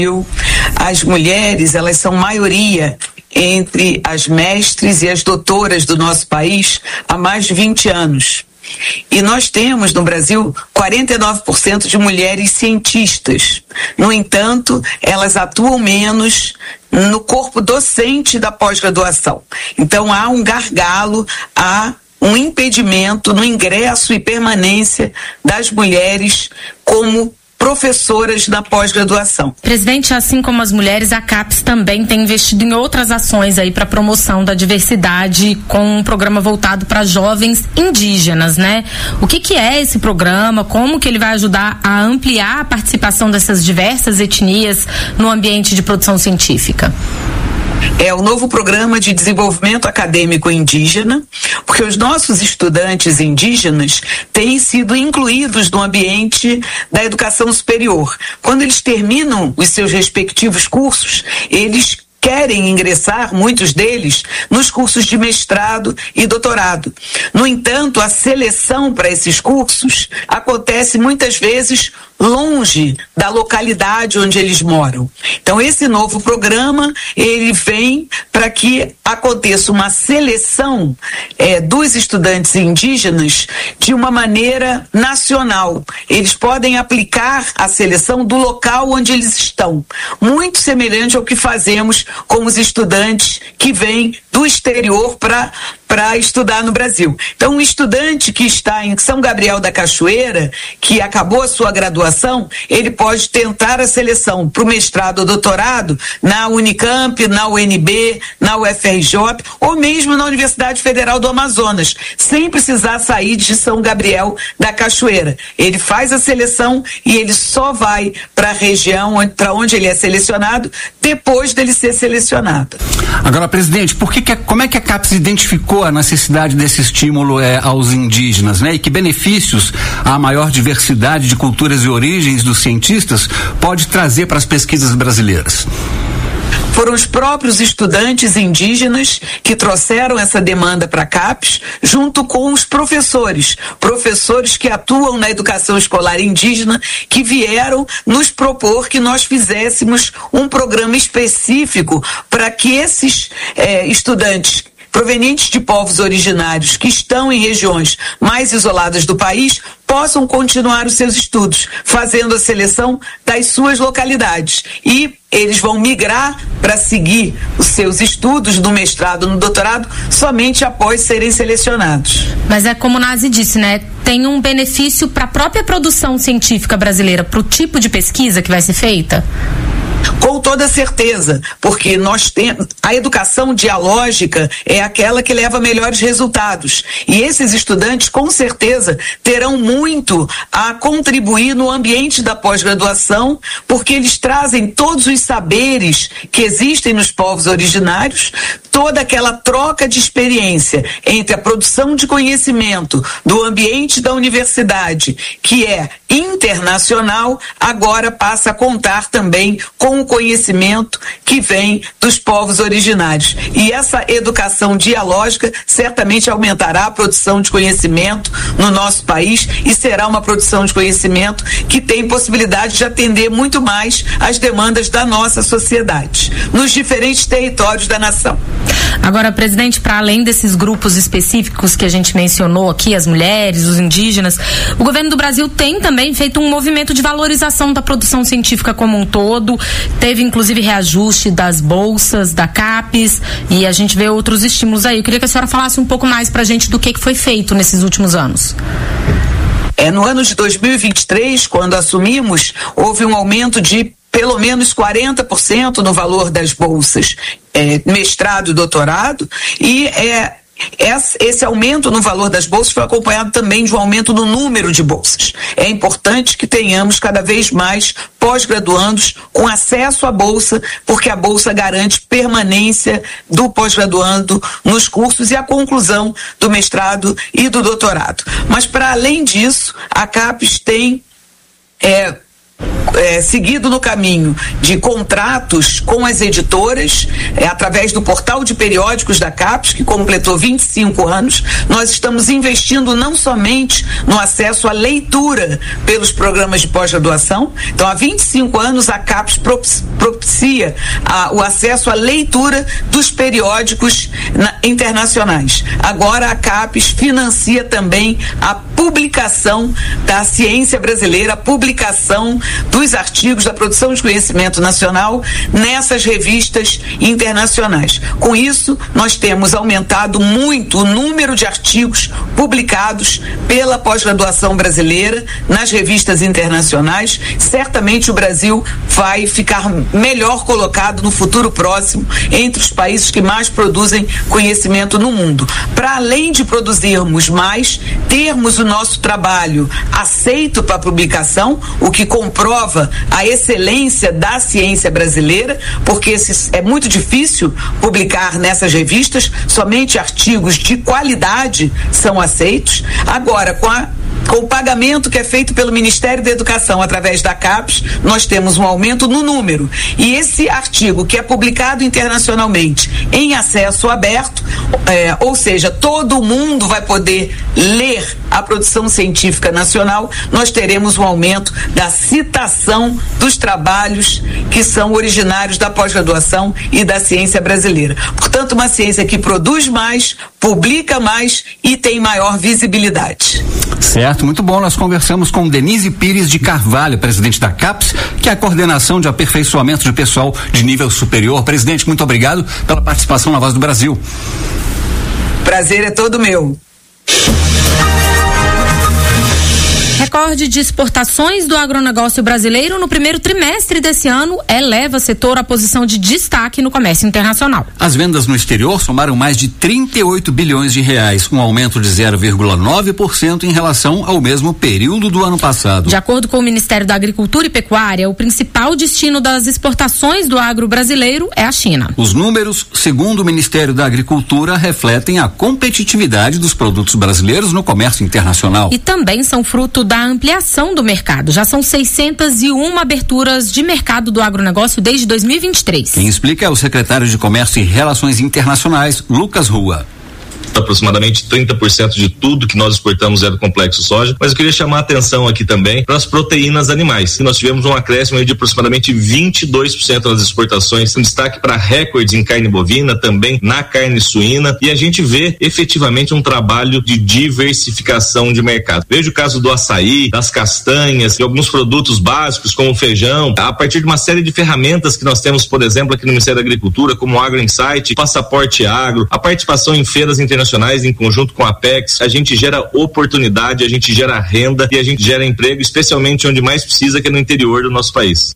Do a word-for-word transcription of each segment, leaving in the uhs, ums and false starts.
As mulheres, elas são maioria entre as mestres e as doutoras do nosso país há mais de vinte anos. E nós temos no Brasil quarenta e nove por cento de mulheres cientistas. No entanto, elas atuam menos no corpo docente da pós-graduação. Então há um gargalo, há um impedimento no ingresso e permanência das mulheres como professoras na pós-graduação. Presidente, assim como as mulheres, a CAPES também tem investido em outras ações aí para promoção da diversidade, com um programa voltado para jovens indígenas, né? O que que é esse programa? Como que ele vai ajudar a ampliar a participação dessas diversas etnias no ambiente de produção científica? É o novo programa de desenvolvimento acadêmico indígena, porque os nossos estudantes indígenas têm sido incluídos no ambiente da educação superior. Quando eles terminam os seus respectivos cursos, eles querem ingressar, muitos deles, nos cursos de mestrado e doutorado. No entanto, a seleção para esses cursos acontece muitas vezes longe da localidade onde eles moram. Então, esse novo programa, ele vem para que aconteça uma seleção é, dos estudantes indígenas de uma maneira nacional. Eles podem aplicar a seleção do local onde eles estão, muito semelhante ao que fazemos com os estudantes que vêm do exterior para para estudar no Brasil. Então, um estudante que está em São Gabriel da Cachoeira, que acabou a sua graduação, ele pode tentar a seleção para o mestrado ou doutorado na Unicamp, na U N B, na U F R J ou mesmo na Universidade Federal do Amazonas, sem precisar sair de São Gabriel da Cachoeira. Ele faz a seleção e ele só vai para a região para onde ele é selecionado depois dele ser selecionado. Agora, presidente, por que que, como é que a CAPES identificou a necessidade desse estímulo é, aos indígenas, né? E que benefícios a maior diversidade de culturas e origens dos cientistas pode trazer para as pesquisas brasileiras? Foram os próprios estudantes indígenas que trouxeram essa demanda para a CAPES, junto com os professores, professores que atuam na educação escolar indígena, que vieram nos propor que nós fizéssemos um programa específico para que esses eh, estudantes provenientes de povos originários que estão em regiões mais isoladas do país possam continuar os seus estudos, fazendo a seleção das suas localidades. E eles vão migrar para seguir os seus estudos no mestrado, no doutorado, somente após serem selecionados. Mas é como o Nazi disse, né? Tem um benefício para a própria produção científica brasileira, para o tipo de pesquisa que vai ser feita? Com toda certeza, porque nós temos a educação dialógica é aquela que leva melhores resultados, e esses estudantes com certeza terão muito a contribuir no ambiente da pós-graduação, porque eles trazem todos os saberes que existem nos povos originários, toda aquela troca de experiência entre a produção de conhecimento do ambiente da universidade, que é internacional, agora passa a contar também com o conhecimento que vem dos povos originários. E essa educação dialógica certamente aumentará a produção de conhecimento no nosso país e será uma produção de conhecimento que tem possibilidade de atender muito mais às demandas da nossa sociedade, nos diferentes territórios da nação. Agora, presidente, para além desses grupos específicos que a gente mencionou aqui, as mulheres, os indígenas, o governo do Brasil tem também feito um movimento de valorização da produção científica como um todo. Teve, inclusive, reajuste das bolsas, da CAPES, e a gente vê outros estímulos aí. Eu queria que a senhora falasse um pouco mais pra gente do que, que foi feito nesses últimos anos. É, no ano de dois mil e vinte e três, quando assumimos, houve um aumento de pelo menos quarenta por cento no valor das bolsas, é, mestrado e doutorado, e é, esse aumento no valor das bolsas foi acompanhado também de um aumento no número de bolsas. É importante que tenhamos cada vez mais pós-graduandos com acesso à bolsa, porque a bolsa garante permanência do pós-graduando nos cursos e a conclusão do mestrado e do doutorado. Mas, para além disso, a CAPES tem é, É, seguido no caminho de contratos com as editoras, é, através do portal de periódicos da CAPES, que completou vinte e cinco anos, nós estamos investindo não somente no acesso à leitura pelos programas de pós-graduação. Então, há vinte e cinco anos, a CAPES propicia a, o acesso à leitura dos periódicos na, internacionais. Agora, a CAPES financia também a publicação da ciência brasileira, a publicação dos artigos da produção de conhecimento nacional nessas revistas internacionais. Com isso, nós temos aumentado muito o número de artigos publicados pela pós-graduação brasileira nas revistas internacionais. Certamente o Brasil vai ficar melhor colocado no futuro próximo entre os países que mais produzem conhecimento no mundo. Para além de produzirmos mais, termos o nosso trabalho aceito para publicação, o que comprova a excelência da ciência brasileira, porque é muito difícil publicar nessas revistas, somente artigos de qualidade são aceitos. Agora, com a Com o pagamento que é feito pelo Ministério da Educação através da CAPES, nós temos um aumento no número. E esse artigo que é publicado internacionalmente em acesso aberto, é, ou seja, todo mundo vai poder ler a produção científica nacional, nós teremos um aumento da citação dos trabalhos que são originários da pós-graduação e da ciência brasileira. Portanto, uma ciência que produz mais, publica mais e tem maior visibilidade. Certo, muito bom. Nós conversamos com Denise Pires de Carvalho, presidente da CAPES, que é a coordenação de aperfeiçoamento de pessoal de nível superior. Presidente, muito obrigado pela participação na Voz do Brasil. Prazer é todo meu. Recorde de exportações do agronegócio brasileiro no primeiro trimestre desse ano eleva o setor à posição de destaque no comércio internacional. As vendas no exterior somaram mais de trinta e oito bilhões de reais, um aumento de zero vírgula nove por cento em relação ao mesmo período do ano passado. De acordo com o Ministério da Agricultura e Pecuária, o principal destino das exportações do agro brasileiro é a China. Os números, segundo o Ministério da Agricultura, refletem a competitividade dos produtos brasileiros no comércio internacional. E também são fruto da ampliação do mercado. Já são seiscentas e uma aberturas de mercado do agronegócio desde dois mil e vinte e três. Quem explica é o secretário de Comércio e Relações Internacionais, Lucas Rua. Aproximadamente trinta por cento de tudo que nós exportamos é do complexo soja, mas eu queria chamar a atenção aqui também para as proteínas animais. Nós tivemos um acréscimo aí de aproximadamente vinte e dois por cento nas exportações, um destaque para recordes em carne bovina, também na carne suína, e a gente vê efetivamente um trabalho de diversificação de mercado. Veja o caso do açaí, das castanhas, de alguns produtos básicos como o feijão, a partir de uma série de ferramentas que nós temos, por exemplo, aqui no Ministério da Agricultura, como o Agro Insight, Passaporte Agro, a participação em feiras internacionais internacionais em conjunto com a Apex, a gente gera oportunidade, a gente gera renda e a gente gera emprego, especialmente onde mais precisa, que é no interior do nosso país.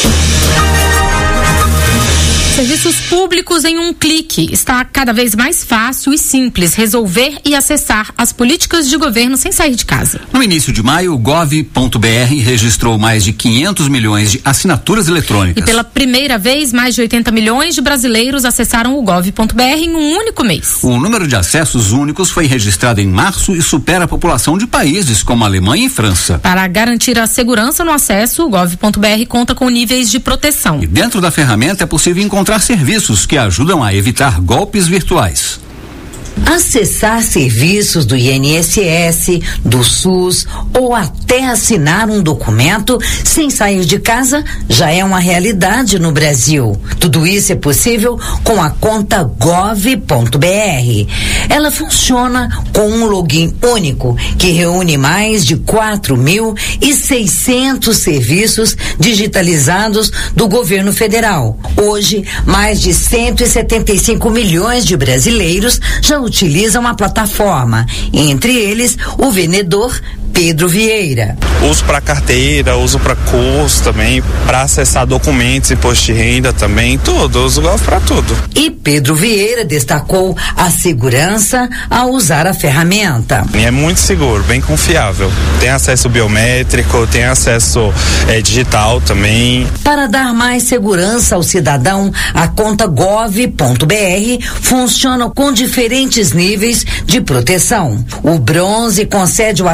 Serviços públicos em um clique. Está cada vez mais fácil e simples resolver e acessar as políticas de governo sem sair de casa. No início de maio, o gov ponto br registrou mais de quinhentos milhões de assinaturas eletrônicas. E pela primeira vez, mais de oitenta milhões de brasileiros acessaram o gov ponto br em um único mês. O número de acessos únicos foi registrado em março e supera a população de países como a Alemanha e França. Para garantir a segurança no acesso, o gov ponto br conta com níveis de proteção. E dentro da ferramenta é possível encontrar serviços que ajudam a evitar golpes virtuais. Acessar serviços do I N S S, do SUS ou até assinar um documento sem sair de casa já é uma realidade no Brasil. Tudo isso é possível com a conta gov ponto br. Ela funciona com um login único que reúne mais de quatro mil e seiscentos serviços digitalizados do governo federal. Hoje, mais de cento e setenta e cinco milhões de brasileiros já utilizam a plataforma, entre eles o vendedor Pedro Vieira. Uso para carteira, uso para curso também, para acessar documentos, imposto de renda também, tudo, uso para tudo. E Pedro Vieira destacou a segurança ao usar a ferramenta. É muito seguro, bem confiável. Tem acesso biométrico, tem acesso é, digital também. Para dar mais segurança ao cidadão, a conta gov ponto br funciona com diferentes níveis de proteção. O bronze concede o acesso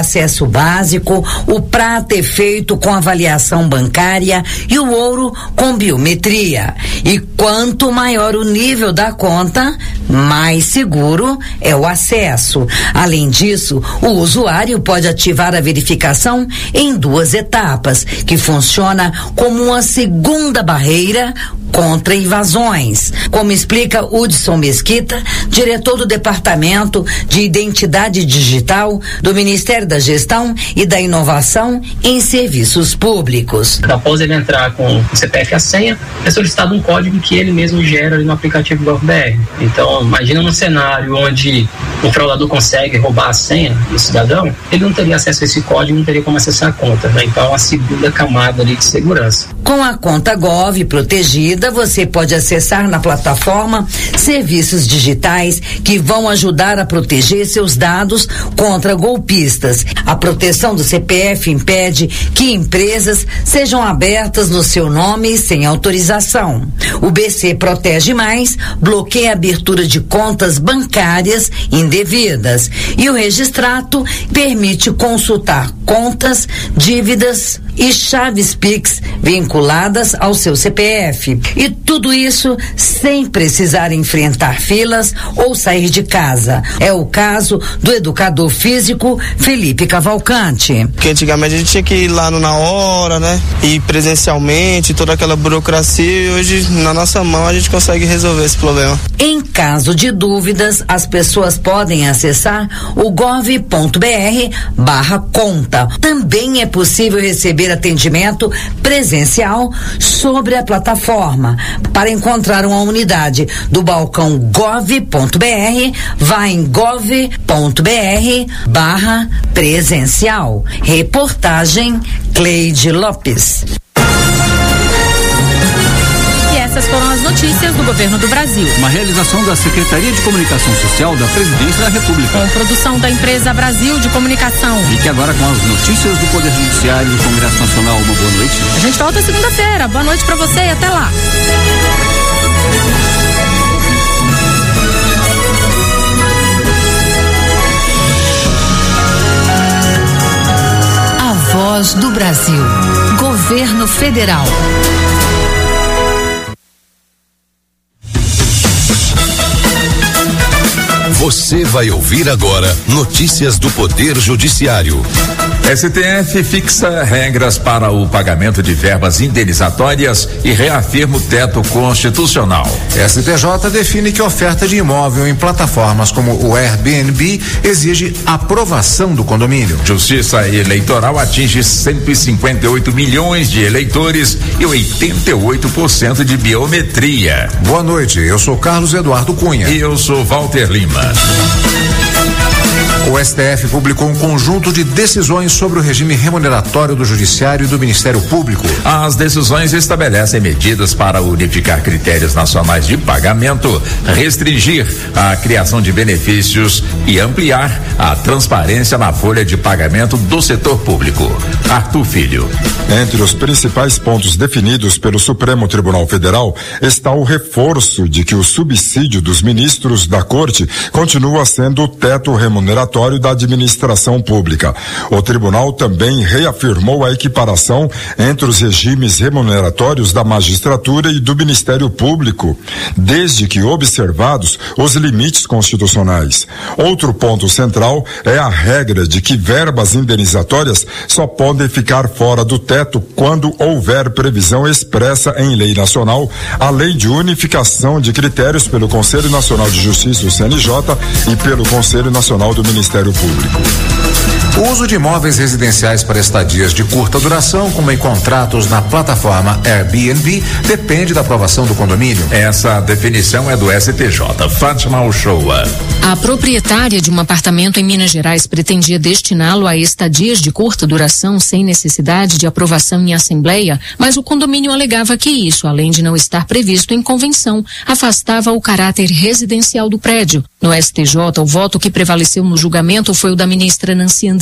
preço básico, o prata é feito com avaliação bancária e o ouro com biometria. E quanto maior o nível da conta, mais seguro é o acesso. Além disso, o usuário pode ativar a verificação em duas etapas, que funciona como uma segunda barreira contra invasões, como explica Hudson Mesquita, diretor do Departamento de Identidade Digital do Ministério da Gestão e da Inovação em Serviços Públicos. Após ele entrar com o C P F e a senha, é solicitado um código que ele mesmo gera ali no aplicativo GovBR. Então, imagina um cenário onde o fraudador consegue roubar a senha do cidadão, ele não teria acesso a esse código, não teria como acessar a conta, né? Então, é uma segunda camada ali de segurança. Com a conta Gov protegida, você pode acessar na plataforma serviços digitais que vão ajudar a proteger seus dados contra golpistas. A proteção do C P F impede que empresas sejam abertas no seu nome sem autorização. O B C Protege Mais bloqueia a abertura de contas bancárias indevidas e o Registrato permite consultar contas, dívidas e chaves Pix vinculadas ao seu C P F. E tudo isso sem precisar enfrentar filas ou sair de casa. É o caso do educador físico Felipe Cavalcante. Porque antigamente a gente tinha que ir lá no na hora, né? Ir presencialmente, toda aquela burocracia, e hoje na nossa mão a gente consegue resolver esse problema. Em caso de dúvidas, as pessoas podem acessar o gov.br barra conta. Também é possível receber atendimento presencial sobre a plataforma. Para encontrar uma unidade do balcão gov.br, vá em gov.br barra presencial. Reportagem Cleide Lopes. Essas foram as notícias do Governo do Brasil. Uma realização da Secretaria de Comunicação Social da Presidência da República. Com produção da empresa Brasil de Comunicação. Fique agora com as notícias do Poder Judiciário do Congresso Nacional. Uma boa noite. A gente volta segunda-feira. Boa noite pra você e até lá. A Voz do Brasil. Governo Federal. Você vai ouvir agora notícias do Poder Judiciário. S T F fixa regras para o pagamento de verbas indenizatórias e reafirma o teto constitucional. S T J define que oferta de imóvel em plataformas como o Airbnb exige aprovação do condomínio. Justiça Eleitoral atinge cento e cinquenta e oito milhões de eleitores e oitenta e oito por cento de biometria. Boa noite, eu sou Carlos Eduardo Cunha. E eu sou Walter Lima. O S T F publicou um conjunto de decisões sobre o regime remuneratório do Judiciário e do Ministério Público. As decisões estabelecem medidas para unificar critérios nacionais de pagamento, restringir a criação de benefícios e ampliar a transparência na folha de pagamento do setor público. Arthur Filho. Entre os principais pontos definidos pelo Supremo Tribunal Federal está o reforço de que o subsídio dos ministros da Corte continua sendo o teto remuneratório da administração pública. O tribunal também reafirmou a equiparação entre os regimes remuneratórios da magistratura e do Ministério Público, desde que observados os limites constitucionais. Outro ponto central é a regra de que verbas indenizatórias só podem ficar fora do teto quando houver previsão expressa em lei nacional, além de unificação de critérios pelo Conselho Nacional de Justiça, o C N J, e pelo Conselho Nacional do Ministério Público. O uso de imóveis residenciais para estadias de curta duração, como em contratos na plataforma Airbnb, depende da aprovação do condomínio. Essa definição é do S T J. Fátima Uchoa. A proprietária de um apartamento em Minas Gerais pretendia destiná-lo a estadias de curta duração sem necessidade de aprovação em assembleia, mas o condomínio alegava que isso, além de não estar previsto em convenção, afastava o caráter residencial do prédio. No S T J, o voto que prevaleceu no julgamento foi o da ministra Nancy Andrighi,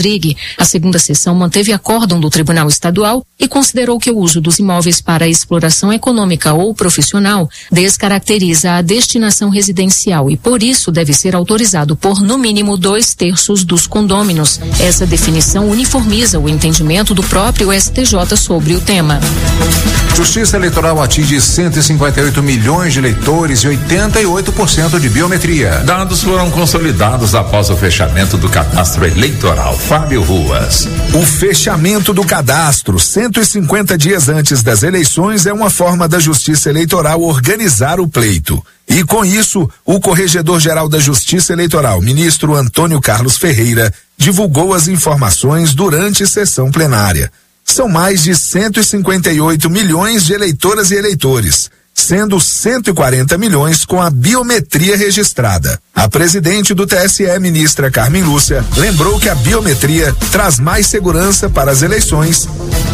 Rodrigue. A segunda sessão manteve acórdão do Tribunal Estadual e considerou que o uso dos imóveis para exploração econômica ou profissional descaracteriza a destinação residencial e, por isso, deve ser autorizado por, no mínimo, dois terços dos condôminos. Essa definição uniformiza o entendimento do próprio S T J sobre o tema. Justiça Eleitoral atinge cento e cinquenta e oito milhões de eleitores e oitenta e oito por cento de biometria. Dados foram consolidados após o fechamento do cadastro eleitoral. Fábio Ruas. O fechamento do cadastro cento e cinquenta dias antes das eleições é uma forma da Justiça Eleitoral organizar o pleito. E com isso, o Corregedor-Geral da Justiça Eleitoral, ministro Antônio Carlos Ferreira, divulgou as informações durante sessão plenária. São mais de cento e cinquenta e oito milhões de eleitoras e eleitores, sendo cento e quarenta milhões com a biometria registrada. A presidente do T S E, ministra Carmen Lúcia, lembrou que a biometria traz mais segurança para as eleições.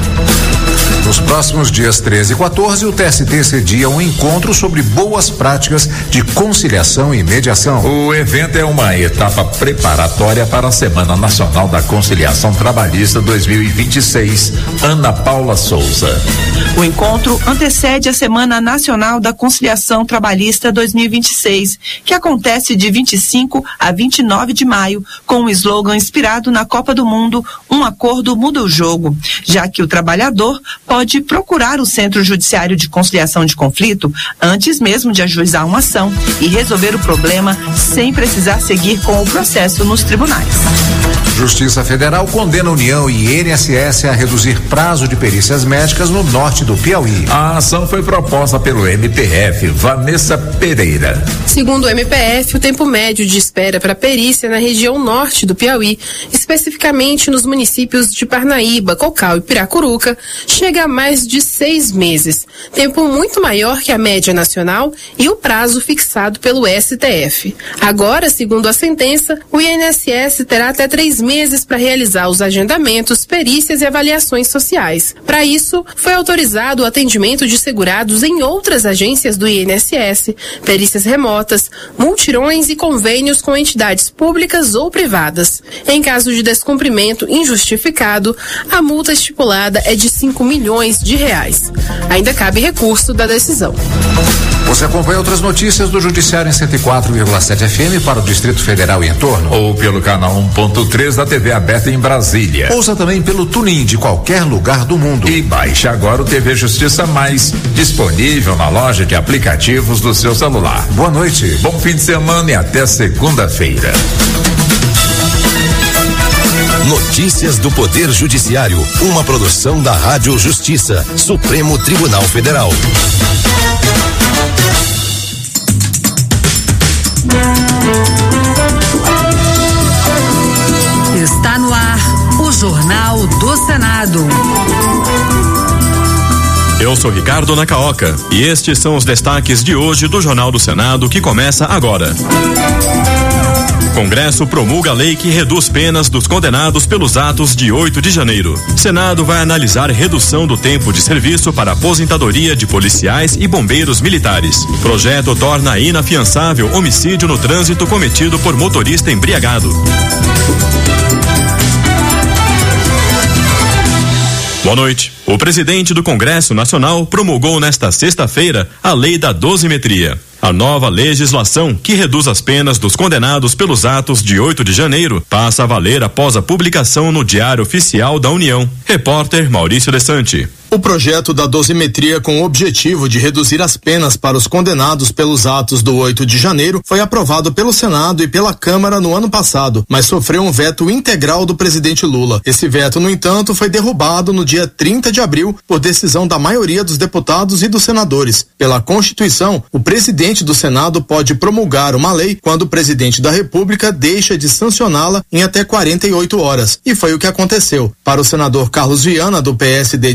Nos próximos dias treze e quatorze, o T S T cedia um encontro sobre boas práticas de conciliação e mediação. O evento é uma etapa preparatória para a Semana Nacional da Conciliação Trabalhista dois mil e vinte e seis. Ana Paula Souza. O encontro antecede a Semana Nacional da Conciliação Trabalhista dois mil e vinte e seis, que acontece de vinte e cinco a vinte e nove de maio, com um slogan inspirado na Copa do Mundo: um acordo muda o jogo, já que o trabalhador pode procurar o Centro Judiciário de Conciliação de Conflito antes mesmo de ajuizar uma ação e resolver o problema sem precisar seguir com o processo nos tribunais. Justiça Federal condena a União e I N S S a reduzir prazo de perícias médicas no norte do Piauí. A ação foi proposta pelo M P F. Vanessa Pereira. Segundo o M P F, o tempo médio de espera para perícia na região norte do Piauí, especificamente nos municípios de Parnaíba, Cocal e Piracuruca, chega a mais de seis meses, tempo muito maior que a média nacional e o prazo fixado pelo S T F. Agora, segundo a sentença, o I N S S terá até três meses para realizar os agendamentos, perícias e avaliações sociais. Para isso, foi autorizado o atendimento de segurados em outras agências do I N S S, perícias remotas, multirões e convênios com entidades públicas ou privadas. Em caso de descumprimento injustificado, a multa estipulada é de cinco milhões de reais. Ainda cabe recurso da decisão. Você acompanha outras notícias do Judiciário em cento e quatro vírgula sete F M para o Distrito Federal e em torno. Ou pelo canal um ponto três da T V aberta em Brasília. Ouça também pelo TuneIn de qualquer lugar do mundo. E baixe agora o T V Justiça Mais, disponível na loja de aplicativos do seu celular. Boa noite. Bom fim de semana e até segunda-feira. Notícias do Poder Judiciário, uma produção da Rádio Justiça, Supremo Tribunal Federal. Está no ar o Jornal do Senado. Eu sou Ricardo Nacaoca e estes são os destaques de hoje do Jornal do Senado, que começa agora. Congresso promulga lei que reduz penas dos condenados pelos atos de oito de janeiro. Senado vai analisar redução do tempo de serviço para aposentadoria de policiais e bombeiros militares. Projeto torna inafiançável homicídio no trânsito cometido por motorista embriagado. Boa noite. O presidente do Congresso Nacional promulgou nesta sexta-feira a lei da dosimetria. A nova legislação, que reduz as penas dos condenados pelos atos de oito de janeiro, passa a valer após a publicação no Diário Oficial da União. Repórter Maurício Desante. O projeto da dosimetria, com o objetivo de reduzir as penas para os condenados pelos atos do oito de janeiro, foi aprovado pelo Senado e pela Câmara no ano passado, mas sofreu um veto integral do presidente Lula. Esse veto, no entanto, foi derrubado no dia trinta de abril por decisão da maioria dos deputados e dos senadores. Pela Constituição, o presidente do Senado pode promulgar uma lei quando o presidente da República deixa de sancioná-la em até quarenta e oito horas. E foi o que aconteceu. Para o senador Carlos Viana, do P S D de Minas Gerais,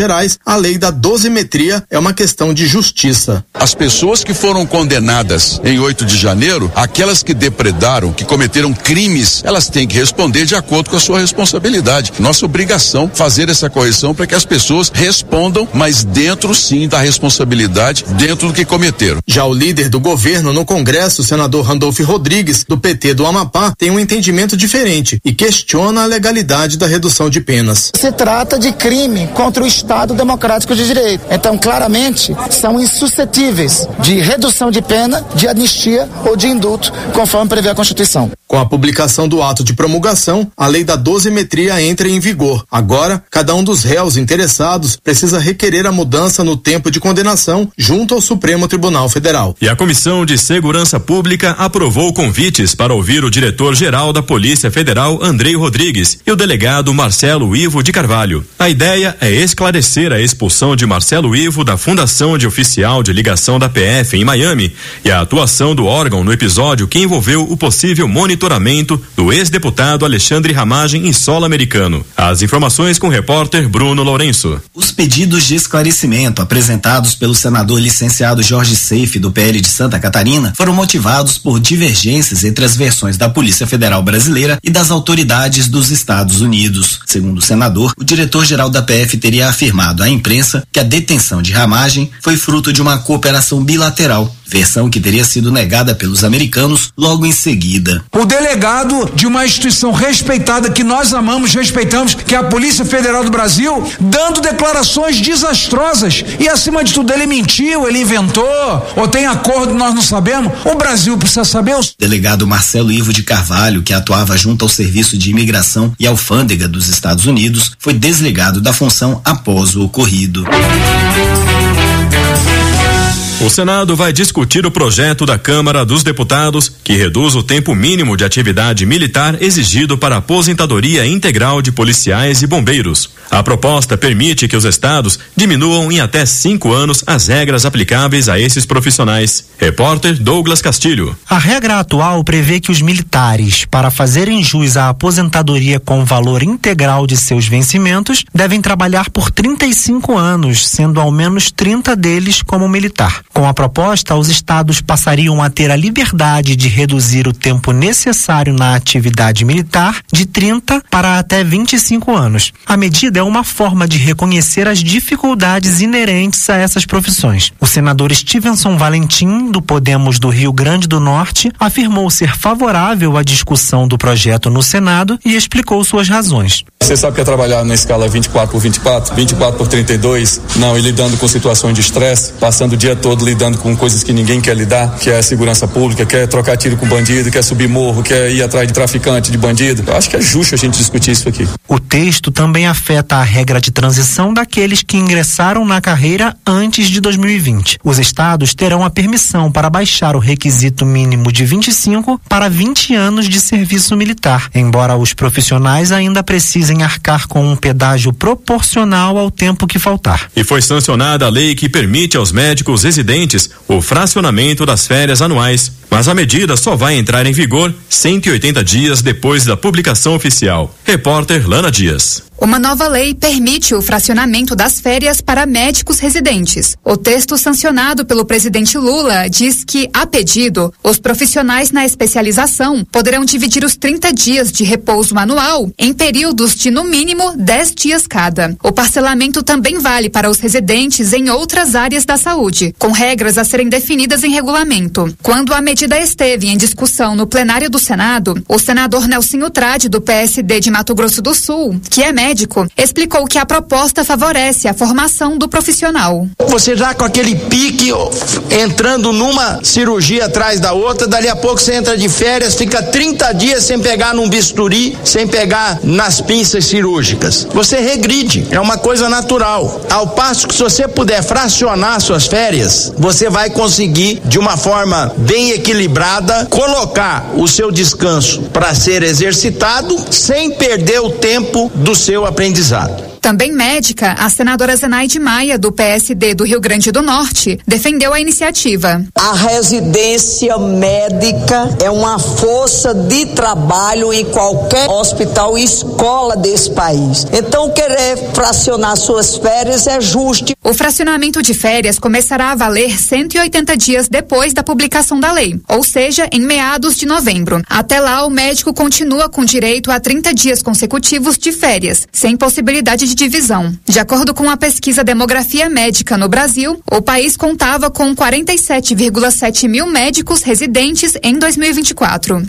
Gerais, a lei da dosimetria é uma questão de justiça. As pessoas que foram condenadas em oito de janeiro, aquelas que depredaram, que cometeram crimes, elas têm que responder de acordo com a sua responsabilidade. Nossa obrigação fazer essa correção para que as pessoas respondam, mas dentro sim da responsabilidade, dentro do que cometeram. Já o líder do governo no Congresso, o senador Randolfo Rodrigues, do P T do Amapá, tem um entendimento diferente e questiona a legalidade da redução de penas. Se trata de crime contra o Estado Democrático de Direito. Então, claramente, são insuscetíveis de redução de pena, de anistia ou de indulto, conforme prevê a Constituição. Com a publicação do ato de promulgação, a lei da dosimetria entra em vigor. Agora, cada um dos réus interessados precisa requerer a mudança no tempo de condenação junto ao Supremo Tribunal Federal. E a Comissão de Segurança Pública aprovou convites para ouvir o diretor-geral da Polícia Federal, Andrei Rodrigues, e o delegado Marcelo Ivo de Carvalho. A ideia é esclarecer a expulsão de Marcelo Ivo da Fundação de Oficial de Ligação da P F em Miami e a atuação do órgão no episódio que envolveu o possível monitoramento do ex-deputado Alexandre Ramagem em solo americano. As informações com o repórter Bruno Lourenço. Os pedidos de esclarecimento apresentados pelo senador licenciado Jorge Seife, do P L de Santa Catarina, foram motivados por divergências entre as versões da Polícia Federal brasileira e das autoridades dos Estados Unidos. Segundo o senador, o diretor-geral da P F teria afirmado à imprensa que a detenção de Ramagem foi fruto de uma cooperação bilateral, versão que teria sido negada pelos americanos logo em seguida. O delegado de uma instituição respeitada que nós amamos, respeitamos, que é a Polícia Federal do Brasil, dando declarações desastrosas e, acima de tudo, ele mentiu, ele inventou, ou tem acordo, nós não sabemos. O Brasil precisa saber. O delegado Marcelo Ivo de Carvalho, que atuava junto ao Serviço de Imigração e Alfândega dos Estados Unidos, foi desligado da função após o ocorrido. O Senado vai discutir o projeto da Câmara dos Deputados que reduz o tempo mínimo de atividade militar exigido para a aposentadoria integral de policiais e bombeiros. A proposta permite que os estados diminuam em até cinco anos as regras aplicáveis a esses profissionais. Repórter Douglas Castilho. A regra atual prevê que os militares, para fazerem jus à aposentadoria com valor integral de seus vencimentos, devem trabalhar por trinta e cinco anos, sendo ao menos trinta deles como militar. Com a proposta, os estados passariam a ter a liberdade de reduzir o tempo necessário na atividade militar de trinta para até vinte e cinco anos. A medida é uma forma de reconhecer as dificuldades inerentes a essas profissões. O senador Stevenson Valentim, do Podemos do Rio Grande do Norte, afirmou ser favorável à discussão do projeto no Senado e explicou suas razões. Você sabe que é trabalhar na escala vinte e quatro por vinte e quatro, vinte e quatro por trinta e dois, não, e lidando com situações de estresse, passando o dia todo lidando com coisas que ninguém quer lidar, que é a segurança pública, quer trocar tiro com bandido, quer subir morro, quer ir atrás de traficante, de bandido. Eu acho que é justo a gente discutir isso aqui. O texto também afeta a regra de transição daqueles que ingressaram na carreira antes de dois mil e vinte. Os estados terão a permissão para baixar o requisito mínimo de vinte e cinco para vinte anos de serviço militar, embora os profissionais ainda precisem arcar com um pedágio proporcional ao tempo que faltar. E foi sancionada a lei que permite aos médicos residentes o fracionamento das férias anuais, mas a medida só vai entrar em vigor cento e oitenta dias depois da publicação oficial. Repórter Lana Dias. Uma nova lei permite o fracionamento das férias para médicos residentes. O texto sancionado pelo presidente Lula diz que, a pedido, os profissionais na especialização poderão dividir os trinta dias de repouso anual em períodos de, no mínimo, dez dias cada. O parcelamento também vale para os residentes em outras áreas da saúde, com regras a serem definidas em regulamento. Quando a medida esteve em discussão no plenário do Senado, o senador Nelsinho Trade, do P S D de Mato Grosso do Sul, que é médico, médico, explicou que a proposta favorece a formação do profissional. Você já com aquele pique, entrando numa cirurgia atrás da outra, dali a pouco você entra de férias, fica trinta dias sem pegar num bisturi, sem pegar nas pinças cirúrgicas. Você regride, é uma coisa natural. Ao passo que se você puder fracionar suas férias, você vai conseguir, de uma forma bem equilibrada, colocar o seu descanso para ser exercitado sem perder o tempo do seu aprendizado. Também médica, a senadora Zenaide Maia, do P S D do Rio Grande do Norte, defendeu a iniciativa. A residência médica é uma força de trabalho em qualquer hospital e escola desse país. Então, querer fracionar suas férias é justo. O fracionamento de férias começará a valer cento e oitenta dias depois da publicação da lei, ou seja, em meados de novembro. Até lá, o médico continua com direito a trinta dias consecutivos de férias, sem possibilidade de divisão. De acordo com a pesquisa Demografia Médica no Brasil, o país contava com quarenta e sete vírgula sete mil médicos residentes em dois mil e vinte e quatro.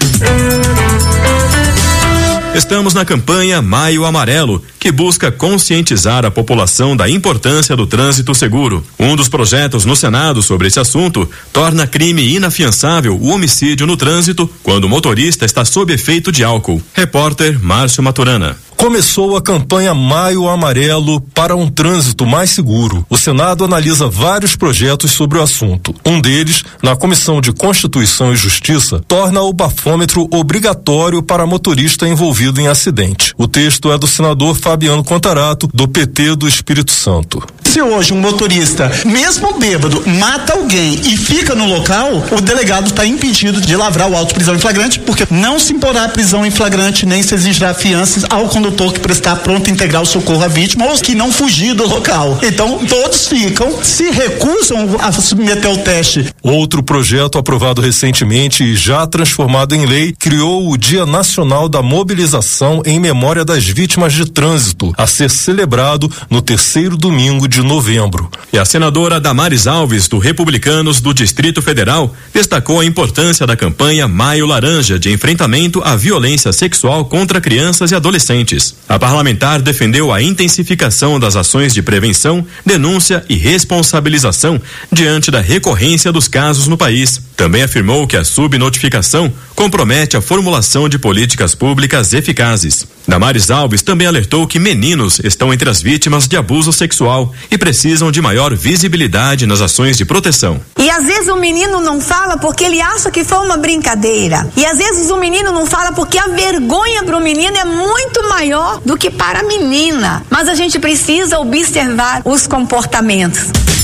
Estamos na campanha Maio Amarelo, que busca conscientizar a população da importância do trânsito seguro. Um dos projetos no Senado sobre esse assunto torna crime inafiançável o homicídio no trânsito quando o motorista está sob efeito de álcool. Repórter Márcio Maturana. Começou a campanha Maio Amarelo para um trânsito mais seguro. O Senado analisa vários projetos sobre o assunto. Um deles, na Comissão de Constituição e Justiça, torna o bafômetro obrigatório para motorista envolvido em acidente. O texto é do senador Fabiano Contarato, do P T do Espírito Santo. Se hoje um motorista, mesmo bêbado, mata alguém e fica no local, o delegado está impedido de lavrar o auto de prisão em flagrante, porque não se imporá prisão em flagrante nem se exigirá fianças ao condutor que prestar pronto integral socorro à vítima ou que não fugir do local. Então, todos ficam, se recusam a submeter ao teste. Outro projeto aprovado recentemente e já transformado em lei criou o Dia Nacional da Mobilização em memória das vítimas de trânsito, a ser celebrado no terceiro domingo de novembro. E a senadora Damares Alves, do Republicanos do Distrito Federal, destacou a importância da campanha Maio Laranja de enfrentamento à violência sexual contra crianças e adolescentes. A parlamentar defendeu a intensificação das ações de prevenção, denúncia e responsabilização diante da recorrência dos casos no país. Também afirmou que a subnotificação compromete a formulação de políticas públicas eficazes. Damares Alves também alertou que meninos estão entre as vítimas de abuso sexual e precisam de maior visibilidade nas ações de proteção. E às vezes o menino não fala porque ele acha que foi uma brincadeira. E às vezes o menino não fala porque a vergonha para o menino é muito maior do que para a menina. Mas a gente precisa observar os comportamentos.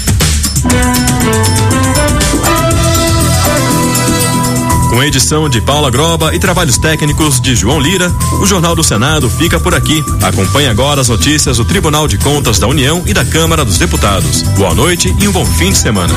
Com edição de Paula Groba e trabalhos técnicos de João Lira, o Jornal do Senado fica por aqui. Acompanhe agora as notícias do Tribunal de Contas da União e da Câmara dos Deputados. Boa noite e um bom fim de semana.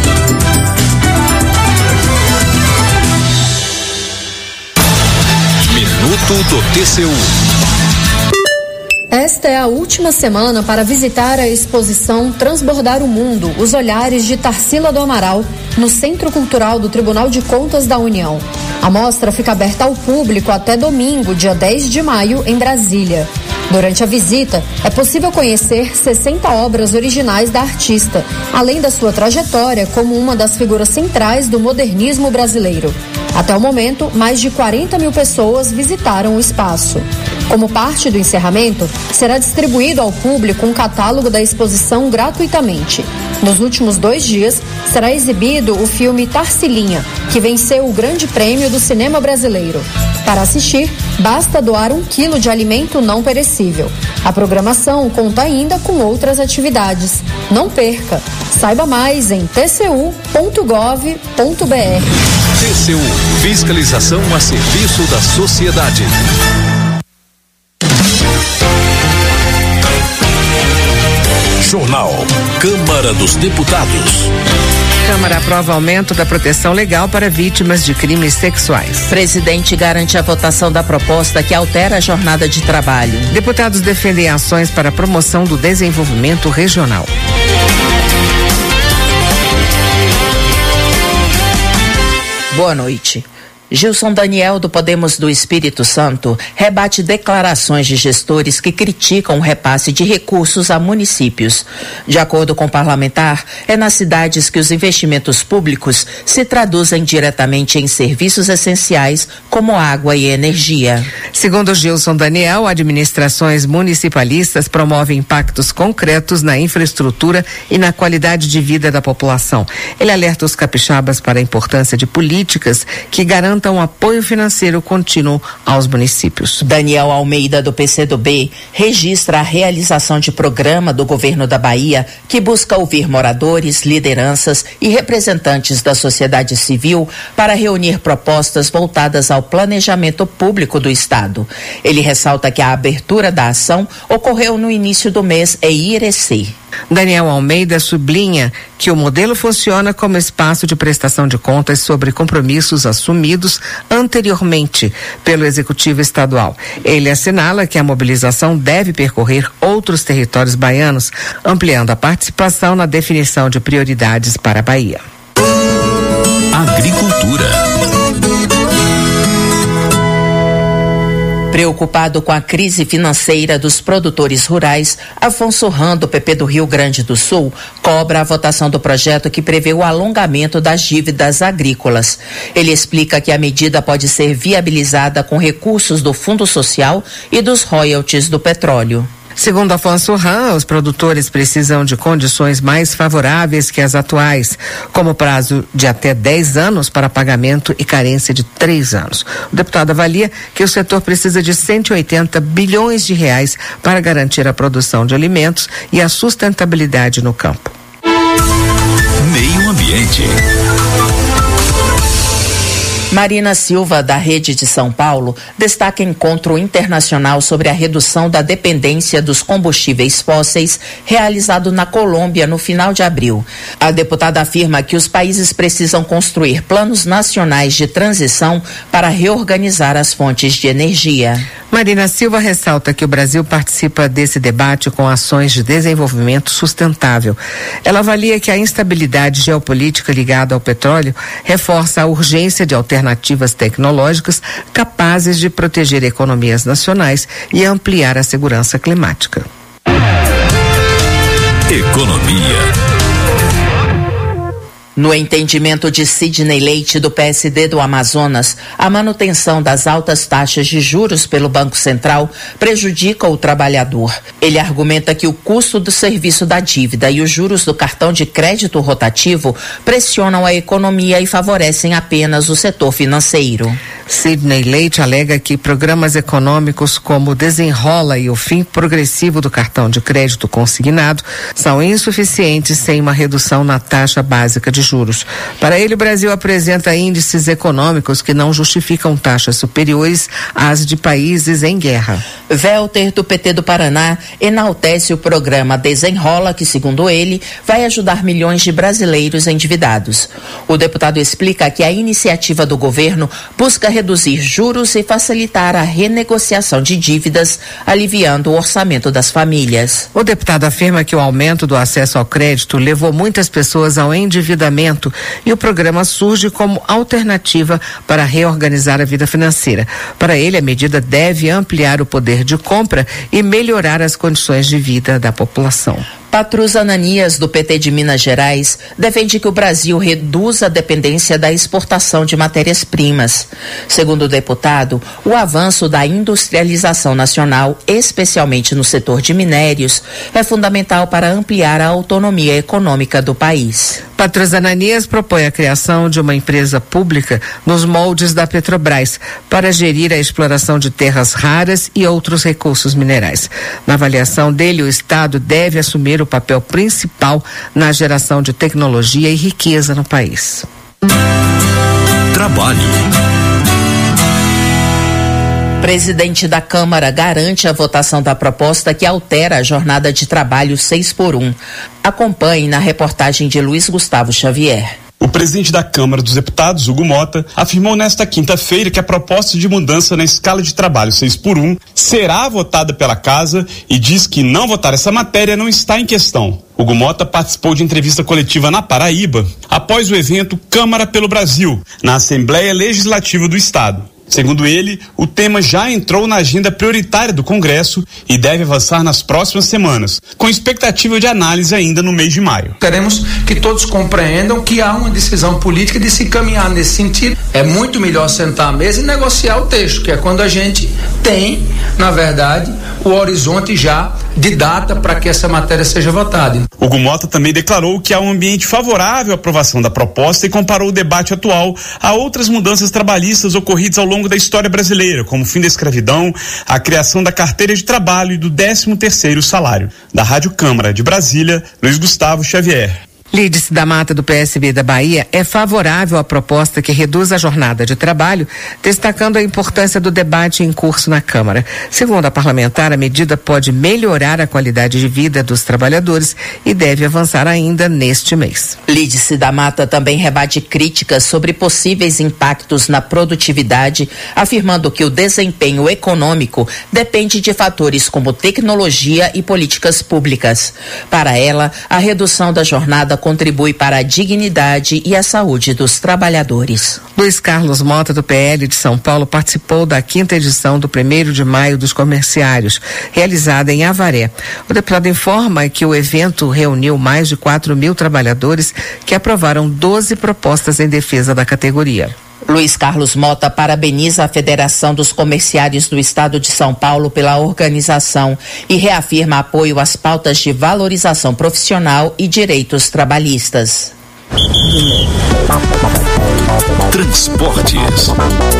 Minuto do T C U. Esta é a última semana para visitar a exposição Transbordar o Mundo, os olhares de Tarsila do Amaral, no Centro Cultural do Tribunal de Contas da União. A mostra fica aberta ao público até domingo, dia dez de maio, em Brasília. Durante a visita, é possível conhecer sessenta obras originais da artista, além da sua trajetória como uma das figuras centrais do modernismo brasileiro. Até o momento, mais de quarenta mil pessoas visitaram o espaço. Como parte do encerramento, será distribuído ao público um catálogo da exposição gratuitamente. Nos últimos dois dias, será exibido o filme Tarsilinha, que venceu o Grande Prêmio do Cinema Brasileiro. Para assistir, basta doar um quilo de alimento não perecível. A programação conta ainda com outras atividades. Não perca! Saiba mais em t c u ponto gov ponto b r. T C U, fiscalização a serviço da sociedade. Jornal Câmara dos Deputados. Câmara aprova aumento da proteção legal para vítimas de crimes sexuais. Presidente garante a votação da proposta que altera a jornada de trabalho. Deputados defendem ações para a promoção do desenvolvimento regional. Boa noite. Gilson Daniel, do Podemos do Espírito Santo, rebate declarações de gestores que criticam o repasse de recursos a municípios. De acordo com o parlamentar, é nas cidades que os investimentos públicos se traduzem diretamente em serviços essenciais, como água e energia. Segundo Gilson Daniel, administrações municipalistas promovem impactos concretos na infraestrutura e na qualidade de vida da população. Ele alerta os capixabas para a importância de políticas que garantam apresenta um apoio financeiro contínuo aos municípios. Daniel Almeida, do P C do B, registra a realização de programa do governo da Bahia que busca ouvir moradores, lideranças e representantes da sociedade civil para reunir propostas voltadas ao planejamento público do Estado. Ele ressalta que a abertura da ação ocorreu no início do mês em Irecê. Daniel Almeida sublinha que o modelo funciona como espaço de prestação de contas sobre compromissos assumidos anteriormente pelo Executivo Estadual. Ele assinala que a mobilização deve percorrer outros territórios baianos, ampliando a participação na definição de prioridades para a Bahia. Agricultura. Preocupado com a crise financeira dos produtores rurais, Afonso Ram, do P P do Rio Grande do Sul, cobra a votação do projeto que prevê o alongamento das dívidas agrícolas. Ele explica que a medida pode ser viabilizada com recursos do Fundo Social e dos royalties do petróleo. Segundo Afonso Ram, os produtores precisam de condições mais favoráveis que as atuais, como prazo de até dez anos para pagamento e carência de três anos. O deputado avalia que o setor precisa de cento e oitenta bilhões de reais para garantir a produção de alimentos e a sustentabilidade no campo. Meio Ambiente. Marina Silva, da Rede de São Paulo, destaca encontro internacional sobre a redução da dependência dos combustíveis fósseis realizado na Colômbia no final de abril. A deputada afirma que os países precisam construir planos nacionais de transição para reorganizar as fontes de energia. Marina Silva ressalta que o Brasil participa desse debate com ações de desenvolvimento sustentável. Ela avalia que a instabilidade geopolítica ligada ao petróleo reforça a urgência de alternativas tecnológicas capazes de proteger economias nacionais e ampliar a segurança climática. Economia. No entendimento de Sidney Leite, do P S D do Amazonas, a manutenção das altas taxas de juros pelo Banco Central prejudica o trabalhador. Ele argumenta que o custo do serviço da dívida e os juros do cartão de crédito rotativo pressionam a economia e favorecem apenas o setor financeiro. Sidney Leite alega que programas econômicos como o Desenrola e o fim progressivo do cartão de crédito consignado são insuficientes sem uma redução na taxa básica de juros. Para ele, o Brasil apresenta índices econômicos que não justificam taxas superiores às de países em guerra. Welter, do P T do Paraná, enaltece o programa Desenrola, que, segundo ele, vai ajudar milhões de brasileiros endividados. O deputado explica que a iniciativa do governo busca reduzir juros e facilitar a renegociação de dívidas, aliviando o orçamento das famílias. O deputado afirma que o aumento do acesso ao crédito levou muitas pessoas ao endividamento e o programa surge como alternativa para reorganizar a vida financeira. Para ele, a medida deve ampliar o poder de compra e melhorar as condições de vida da população. Patrus Ananias, do P T de Minas Gerais, defende que o Brasil reduza a dependência da exportação de matérias-primas. Segundo o deputado, o avanço da industrialização nacional, especialmente no setor de minérios, é fundamental para ampliar a autonomia econômica do país. Patrus Ananias propõe a criação de uma empresa pública nos moldes da Petrobras para gerir a exploração de terras raras e outros recursos minerais. Na avaliação dele, o Estado deve assumir o papel principal na geração de tecnologia e riqueza no país. Trabalho. Presidente da Câmara garante a votação da proposta que altera a jornada de trabalho seis por um. Acompanhe na reportagem de Luiz Gustavo Xavier. O presidente da Câmara dos Deputados, Hugo Mota, afirmou nesta quinta-feira que a proposta de mudança na escala de trabalho seis por um será votada pela Casa e diz que não votar essa matéria não está em questão. Hugo Mota participou de entrevista coletiva na Paraíba após o evento Câmara pelo Brasil, na Assembleia Legislativa do Estado. Segundo ele, o tema já entrou na agenda prioritária do Congresso e deve avançar nas próximas semanas, com expectativa de análise ainda no mês de maio. Queremos que todos compreendam que há uma decisão política de se caminhar nesse sentido. É muito melhor sentar à mesa e negociar o texto, que é quando a gente tem, na verdade, o horizonte já de data para que essa matéria seja votada. Hugo Mota também declarou que há um ambiente favorável à aprovação da proposta e comparou o debate atual a outras mudanças trabalhistas ocorridas ao longo da história brasileira, como o fim da escravidão, a criação da carteira de trabalho e do décimo terceiro salário. Da Rádio Câmara de Brasília, Luiz Gustavo Xavier. Lídice da Mata, do P S B da Bahia, é favorável à proposta que reduz a jornada de trabalho, destacando a importância do debate em curso na Câmara. Segundo a parlamentar, a medida pode melhorar a qualidade de vida dos trabalhadores e deve avançar ainda neste mês. Lídice da Mata também rebate críticas sobre possíveis impactos na produtividade, afirmando que o desempenho econômico depende de fatores como tecnologia e políticas públicas. Para ela, a redução da jornada contribui para a dignidade e a saúde dos trabalhadores. Luiz Carlos Mota, do P L de São Paulo, participou da quinta edição do primeiro de maio dos comerciários, realizada em Avaré. O deputado informa que o evento reuniu mais de quatro mil trabalhadores que aprovaram doze propostas em defesa da categoria. Luiz Carlos Mota parabeniza a Federação dos Comerciários do Estado de São Paulo pela organização e reafirma apoio às pautas de valorização profissional e direitos trabalhistas. Transportes.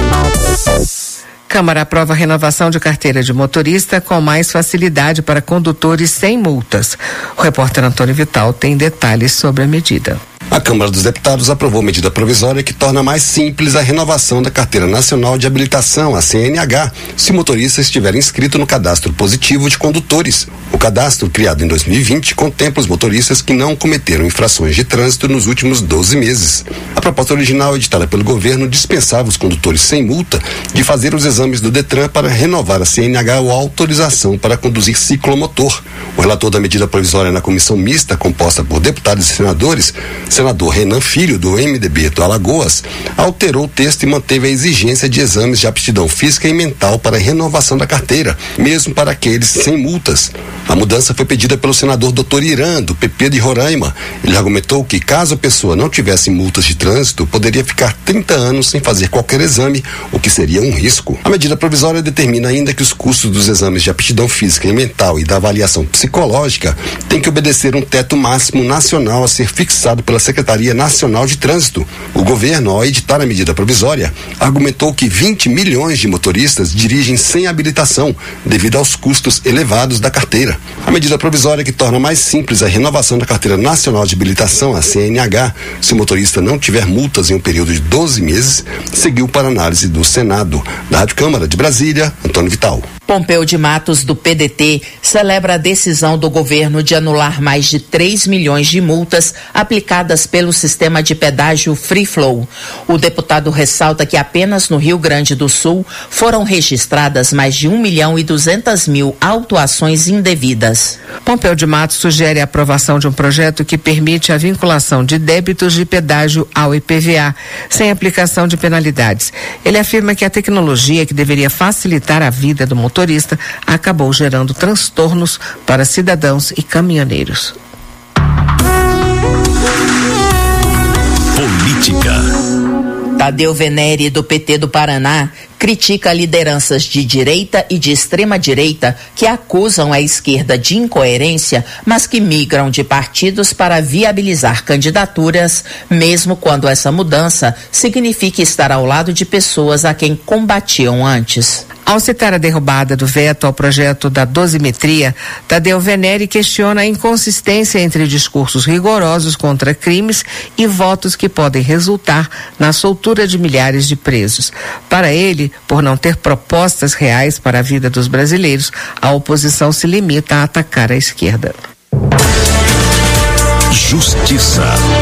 Câmara aprova a renovação de carteira de motorista com mais facilidade para condutores sem multas. O repórter Antônio Vital tem detalhes sobre a medida. A Câmara dos Deputados aprovou medida provisória que torna mais simples a renovação da Carteira Nacional de Habilitação, a C N H, se o motorista estiver inscrito no Cadastro Positivo de Condutores. O cadastro, criado em dois mil e vinte, contempla os motoristas que não cometeram infrações de trânsito nos últimos doze meses. A proposta original, editada pelo governo, dispensava os condutores sem multa de fazer os exames do Detran para renovar a C N H ou autorização para conduzir ciclomotor. O relator da medida provisória na comissão mista, composta por deputados e senadores, senador Renan Filho, do M D B do Alagoas, alterou o texto e manteve a exigência de exames de aptidão física e mental para a renovação da carteira, mesmo para aqueles sem multas. A mudança foi pedida pelo senador doutor Irã, do P P de Roraima. Ele argumentou que, caso a pessoa não tivesse multas de trânsito, poderia ficar trinta anos sem fazer qualquer exame, o que seria um risco. A medida provisória determina ainda que os custos dos exames de aptidão física e mental e da avaliação psicológica têm que obedecer um teto máximo nacional a ser fixado pela Secretaria Nacional de Trânsito. O governo, ao editar a medida provisória, argumentou que vinte milhões de motoristas dirigem sem habilitação, devido aos custos elevados da carteira. A medida provisória que torna mais simples a renovação da Carteira Nacional de Habilitação, a C N H, se o motorista não tiver multas em um período de doze meses, seguiu para análise do Senado. Da Rádio Câmara de Brasília, Antônio Vital. Pompeu de Matos, do P D T, celebra a decisão do governo de anular mais de três milhões de multas aplicadas pelo sistema de pedágio Free Flow. O deputado ressalta que apenas no Rio Grande do Sul foram registradas mais de um milhão e duzentas mil autuações indevidas. Pompeu de Matos sugere a aprovação de um projeto que permite a vinculação de débitos de pedágio ao I P V A, sem aplicação de penalidades. Ele afirma que a tecnologia que deveria facilitar a vida do motorista motorista acabou gerando transtornos para cidadãos e caminhoneiros. Política. Tadeu Venere, do P T do Paraná, critica lideranças de direita e de extrema-direita que acusam a esquerda de incoerência, mas que migram de partidos para viabilizar candidaturas, mesmo quando essa mudança significa estar ao lado de pessoas a quem combatiam antes. Ao citar a derrubada do veto ao projeto da dosimetria, Tadeu Venere questiona a inconsistência entre discursos rigorosos contra crimes e votos que podem resultar na soltura de milhares de presos. Para ele, por não ter propostas reais para a vida dos brasileiros, a oposição se limita a atacar a esquerda. Justiça.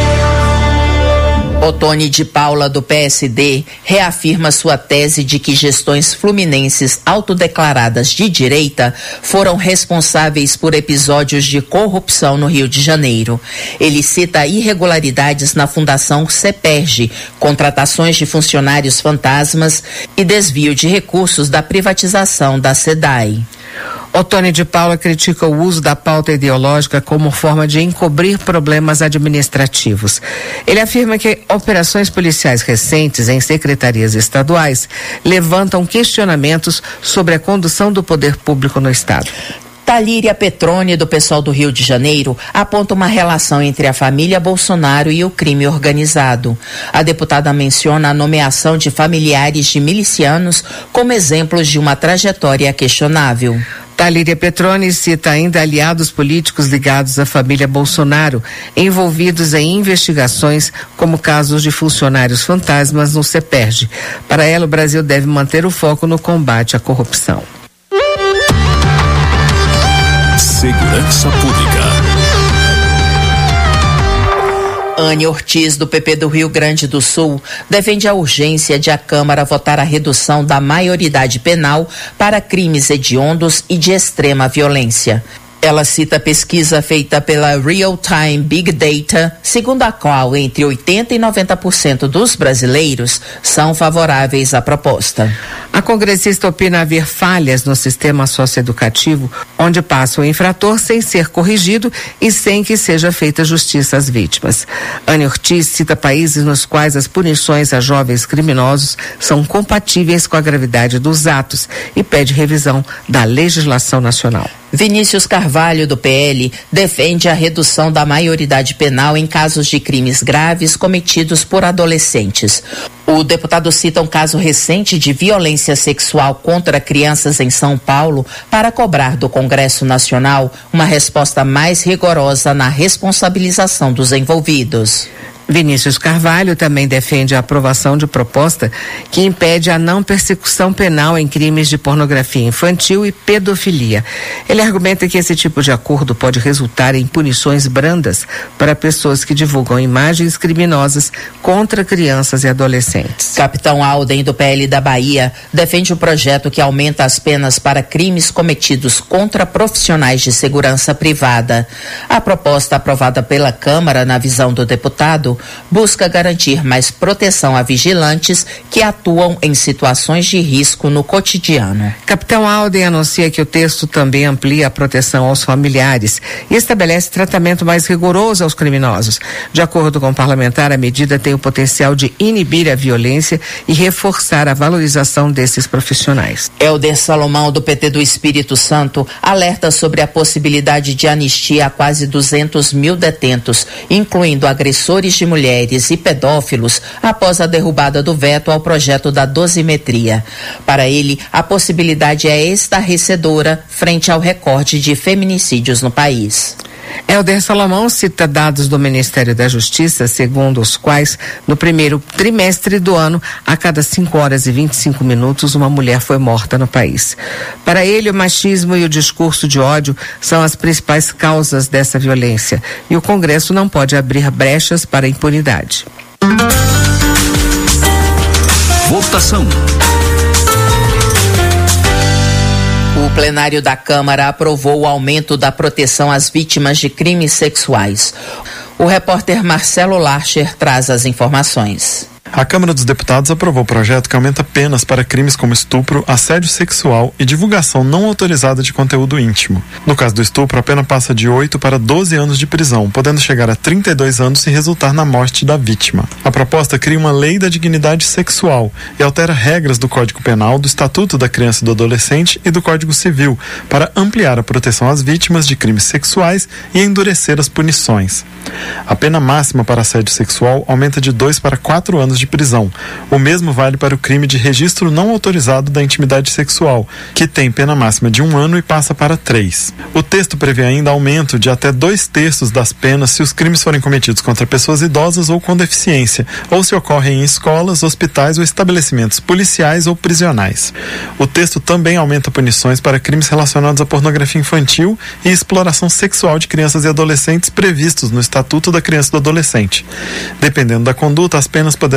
Otone de Paula, do P S D, reafirma sua tese de que gestões fluminenses autodeclaradas de direita foram responsáveis por episódios de corrupção no Rio de Janeiro. Ele cita irregularidades na Fundação CEPERJ, contratações de funcionários fantasmas e desvio de recursos da privatização da SEDAI. Otônio de Paula critica o uso da pauta ideológica como forma de encobrir problemas administrativos. Ele afirma que operações policiais recentes em secretarias estaduais levantam questionamentos sobre a condução do poder público no estado. Talíria Petroni, do PSOL do Rio de Janeiro, aponta uma relação entre a família Bolsonaro e o crime organizado. A deputada menciona a nomeação de familiares de milicianos como exemplos de uma trajetória questionável. Talíria Petroni cita ainda aliados políticos ligados à família Bolsonaro, envolvidos em investigações como casos de funcionários fantasmas no CEPERJ. Para ela, o Brasil deve manter o foco no combate à corrupção. Segurança Pública. Anne Ortiz, do P P do Rio Grande do Sul, defende a urgência de a Câmara votar a redução da maioridade penal para crimes hediondos e de extrema violência. Ela cita a pesquisa feita pela Real Time Big Data, segundo a qual entre oitenta e noventa por cento dos brasileiros são favoráveis à proposta. A congressista opina haver falhas no sistema socioeducativo, onde passa o infrator sem ser corrigido e sem que seja feita justiça às vítimas. Anne Ortiz cita países nos quais as punições a jovens criminosos são compatíveis com a gravidade dos atos e pede revisão da legislação nacional. Vinícius Carvalho, do P L, defende a redução da maioridade penal em casos de crimes graves cometidos por adolescentes. O deputado cita um caso recente de violência sexual contra crianças em São Paulo para cobrar do Congresso Nacional uma resposta mais rigorosa na responsabilização dos envolvidos. Vinícius Carvalho também defende a aprovação de proposta que impede a não persecução penal em crimes de pornografia infantil e pedofilia. Ele argumenta que esse tipo de acordo pode resultar em punições brandas para pessoas que divulgam imagens criminosas contra crianças e adolescentes. Capitão Alden, do P L da Bahia, defende o projeto que aumenta as penas para crimes cometidos contra profissionais de segurança privada. A proposta aprovada pela Câmara, na visão do deputado, busca garantir mais proteção a vigilantes que atuam em situações de risco no cotidiano. Capitão Alden anuncia que o texto também amplia a proteção aos familiares e estabelece tratamento mais rigoroso aos criminosos. De acordo com o parlamentar, a medida tem o potencial de inibir a violência e reforçar a valorização desses profissionais. Helder Salomão, do P T do Espírito Santo, alerta sobre a possibilidade de anistia a quase duzentos mil detentos, incluindo agressores de mulheres e pedófilos, após a derrubada do veto ao projeto da dosimetria. Para ele, a possibilidade é estarrecedora frente ao recorde de feminicídios no país. Helder Salomão cita dados do Ministério da Justiça, segundo os quais, no primeiro trimestre do ano, a cada cinco horas e vinte e cinco minutos, uma mulher foi morta no país. Para ele, o machismo e o discurso de ódio são as principais causas dessa violência, e o Congresso não pode abrir brechas para a impunidade. Votação. O plenário da Câmara aprovou o aumento da proteção às vítimas de crimes sexuais. O repórter Marcelo Larcher traz as informações. A Câmara dos Deputados aprovou o projeto que aumenta penas para crimes como estupro, assédio sexual e divulgação não autorizada de conteúdo íntimo. No caso do estupro, a pena passa de oito para doze anos de prisão, podendo chegar a trinta e dois anos se resultar na morte da vítima. A proposta cria uma lei da dignidade sexual e altera regras do Código Penal, do Estatuto da Criança e do Adolescente e do Código Civil para ampliar a proteção às vítimas de crimes sexuais e endurecer as punições. A pena máxima para assédio sexual aumenta de dois para quatro anos de prisão. O mesmo vale para o crime de registro não autorizado da intimidade sexual, que tem pena máxima de um ano e passa para três. O texto prevê ainda aumento de até dois terços das penas se os crimes forem cometidos contra pessoas idosas ou com deficiência, ou se ocorrem em escolas, hospitais ou estabelecimentos policiais ou prisionais. O texto também aumenta punições para crimes relacionados à pornografia infantil e exploração sexual de crianças e adolescentes previstos no Estatuto da Criança e do Adolescente. Dependendo da conduta, as penas poderão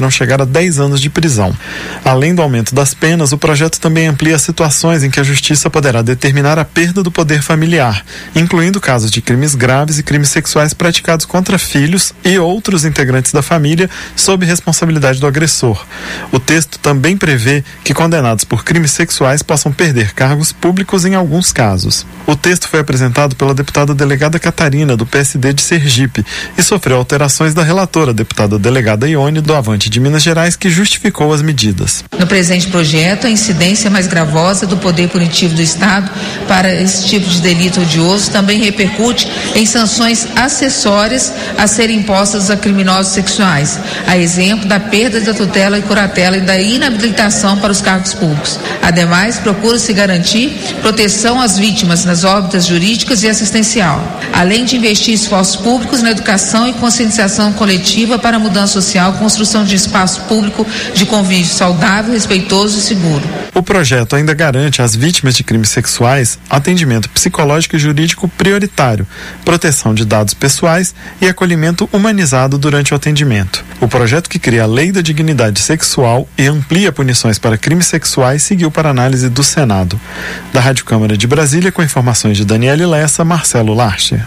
poderão chegar a dez anos de prisão. Além do aumento das penas, o projeto também amplia situações em que a justiça poderá determinar a perda do poder familiar, incluindo casos de crimes graves e crimes sexuais praticados contra filhos e outros integrantes da família sob responsabilidade do agressor. O texto também prevê que condenados por crimes sexuais possam perder cargos públicos em alguns casos. O texto foi apresentado pela deputada delegada Catarina, do P S D de Sergipe, e sofreu alterações da relatora, deputada delegada Ione, do Avante de Minas Gerais, que justificou as medidas. No presente projeto, a incidência mais gravosa do poder punitivo do Estado para esse tipo de delito odioso também repercute em sanções acessórias a serem impostas a criminosos sexuais, a exemplo da perda da tutela e curatela e da inabilitação para os cargos públicos. Ademais, procura-se garantir proteção às vítimas nas órbitas jurídicas e assistencial, além de investir esforços públicos na educação e conscientização coletiva para a mudança social, construção de espaço público de convívio saudável, respeitoso e seguro. O projeto ainda garante às vítimas de crimes sexuais atendimento psicológico e jurídico prioritário, proteção de dados pessoais e acolhimento humanizado durante o atendimento. O projeto, que cria a Lei da Dignidade Sexual e amplia punições para crimes sexuais, seguiu para análise do Senado. Da Rádio Câmara de Brasília, com informações de Daniele Lessa, Marcelo Larcher.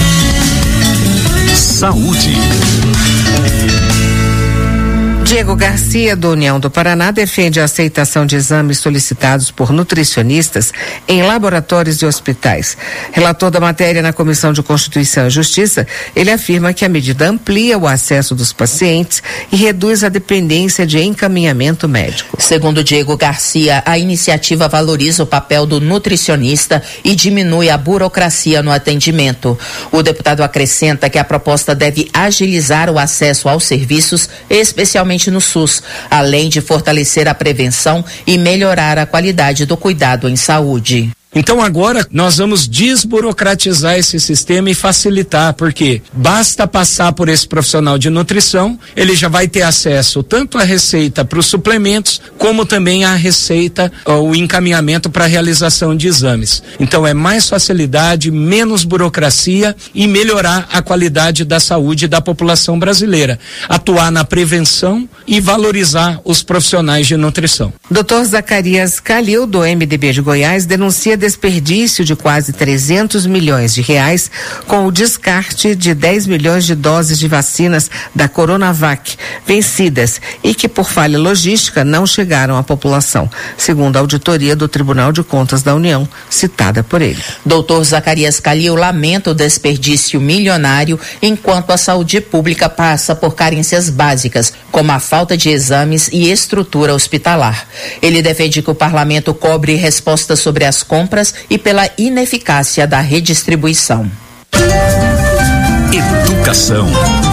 Saúde. Diego Garcia, do União do Paraná, defende a aceitação de exames solicitados por nutricionistas em laboratórios e hospitais. Relator da matéria na Comissão de Constituição e Justiça, ele afirma que a medida amplia o acesso dos pacientes e reduz a dependência de encaminhamento médico. Segundo Diego Garcia, a iniciativa valoriza o papel do nutricionista e diminui a burocracia no atendimento. O deputado acrescenta que a proposta deve agilizar o acesso aos serviços, especialmente no SUS, além de fortalecer a prevenção e melhorar a qualidade do cuidado em saúde. Então agora nós vamos desburocratizar esse sistema e facilitar, porque basta passar por esse profissional de nutrição, ele já vai ter acesso tanto à receita para os suplementos, como também à receita, o encaminhamento para a realização de exames. Então é mais facilidade, menos burocracia e melhorar a qualidade da saúde da população brasileira. Atuar na prevenção e valorizar os profissionais de nutrição. doutor Zacarias Calil, do M D B de Goiás, denuncia desperdício de quase trezentos milhões de reais com o descarte de dez milhões de doses de vacinas da Coronavac vencidas e que, por falha logística, não chegaram à população, segundo a auditoria do Tribunal de Contas da União, citada por ele. doutor Zacarias Calil lamenta o desperdício milionário enquanto a saúde pública passa por carências básicas, como a falta de exames e estrutura hospitalar. Ele defende que o parlamento cobre respostas sobre as compras e pela ineficácia da redistribuição. Educação.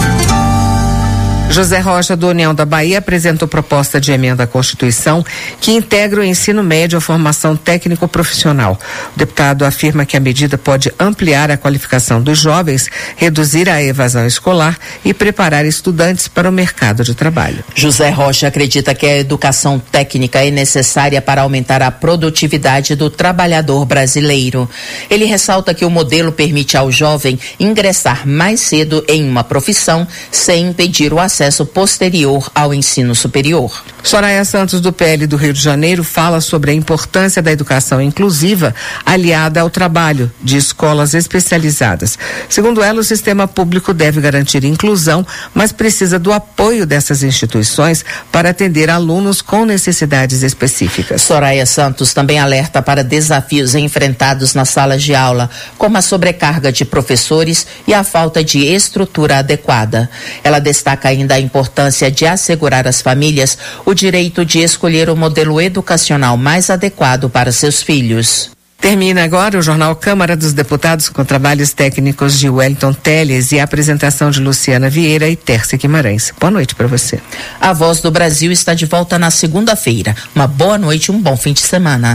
José Rocha, do União da Bahia, apresentou proposta de emenda à Constituição que integra o ensino médio à formação técnico-profissional. O deputado afirma que a medida pode ampliar a qualificação dos jovens, reduzir a evasão escolar e preparar estudantes para o mercado de trabalho. José Rocha acredita que a educação técnica é necessária para aumentar a produtividade do trabalhador brasileiro. Ele ressalta que o modelo permite ao jovem ingressar mais cedo em uma profissão sem impedir o acesso posterior ao ensino superior. Soraya Santos, do P L do Rio de Janeiro, fala sobre a importância da educação inclusiva aliada ao trabalho de escolas especializadas. Segundo ela, o sistema público deve garantir inclusão, mas precisa do apoio dessas instituições para atender alunos com necessidades específicas. Soraya Santos também alerta para desafios enfrentados nas salas de aula, como a sobrecarga de professores e a falta de estrutura adequada. Ela destaca ainda a importância de assegurar às famílias o direito de escolher o modelo educacional mais adequado para seus filhos. Termina agora o Jornal Câmara dos Deputados com trabalhos técnicos de Wellington Teles e a apresentação de Luciana Vieira e Tércia Guimarães. Boa noite para você. A Voz do Brasil está de volta na segunda-feira. Uma boa noite e um bom fim de semana.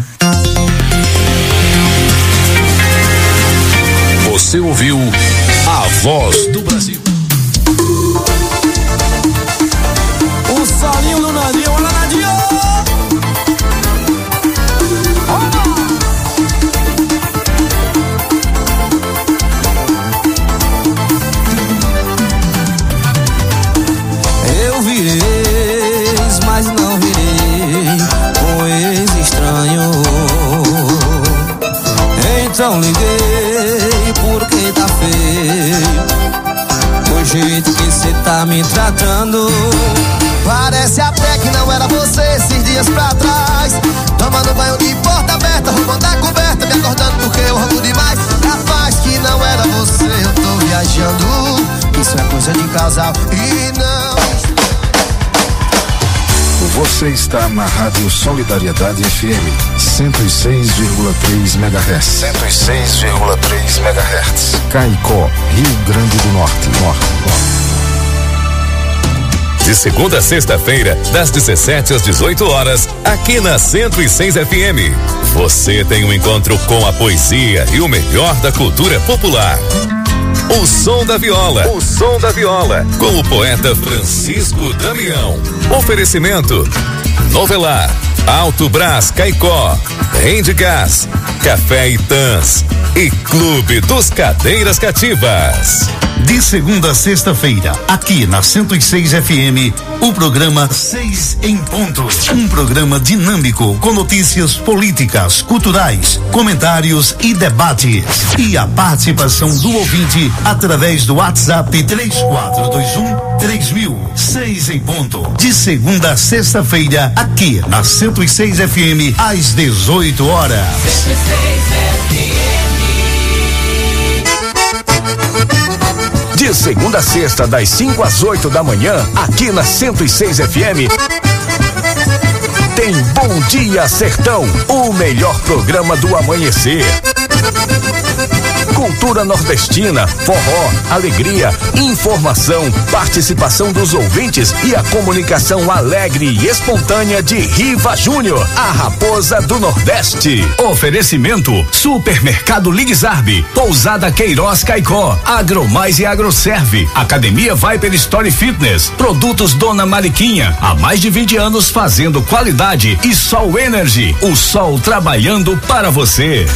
Você ouviu a Voz do Brasil. Solinho no navio, olha navio! Eu virei Então liguei porque tá feio o jeito que cê tá me tratando. Parece até que não era você esses dias pra trás, tomando banho de porta aberta, roubando a coberta, me acordando porque eu roubo demais. Capaz que não era você, eu tô viajando. Isso é coisa de casal e não. Você está na Rádio Solidariedade F M cento e seis vírgula três megahertz. cento e seis vírgula três megahertz. Caicó, Rio Grande do Norte. Norte, Norte. De segunda a sexta-feira, das dezessete às dezoito horas, aqui na cento e seis F M. Você tem um encontro com a poesia e o melhor da cultura popular. O Som da Viola. O Som da Viola. Com o poeta Francisco Damião. Oferecimento: Novelar, Alto Brás Caicó, Rende Gás, Café Itãs e Clube dos Cadeiras Cativas. De segunda a sexta-feira, aqui na cento e seis F M, o programa Seis em Ponto. Um programa dinâmico com notícias políticas, culturais, comentários e debates. E a participação do ouvinte através do WhatsApp três quatro dois um três mil. Seis em Ponto. De segunda a sexta-feira, aqui na cento e seis F M, às dezoito horas. cento e seis F M. De segunda a sexta, das cinco às oito da manhã, aqui na cento e seis F M, tem Bom Dia Sertão, o melhor programa do amanhecer. Cultura nordestina, forró, alegria, informação, participação dos ouvintes e a comunicação alegre e espontânea de Riva Júnior, a raposa do Nordeste. Oferecimento: Supermercado Ligzarbe, Pousada Queiroz Caicó, Agromais e Agroserve, Academia Viper Story Fitness, Produtos Dona Mariquinha, há mais de vinte anos fazendo qualidade, e Sol Energy, o sol trabalhando para você.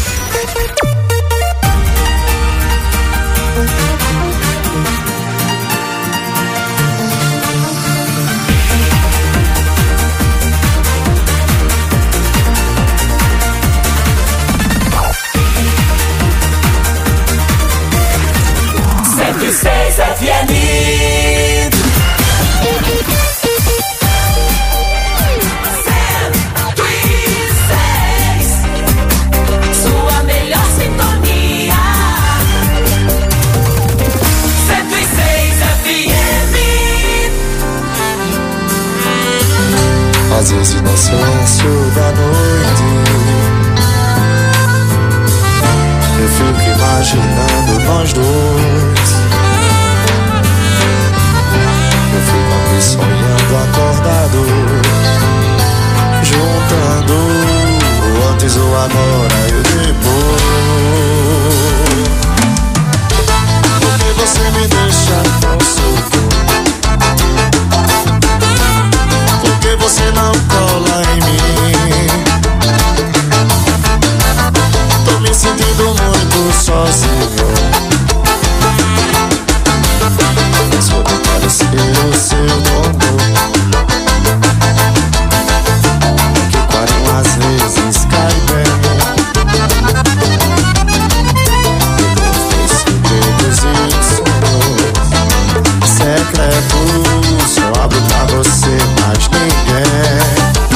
cento e seis F M. Sua melhor sintonia. cento e seis F M. Às vezes no silêncio da noite eu fico imaginando nós dois. Eu fico aqui sonhando acordado, juntando o antes, o agora e o depois. Porque você me deixa tão solto? Porque você não cola em mim? Tô me sentindo muito sozinho. Só de parecer o seu dono, que o carinho às vezes cai bem. Meus segredos e secretos só abro pra você, mais ninguém.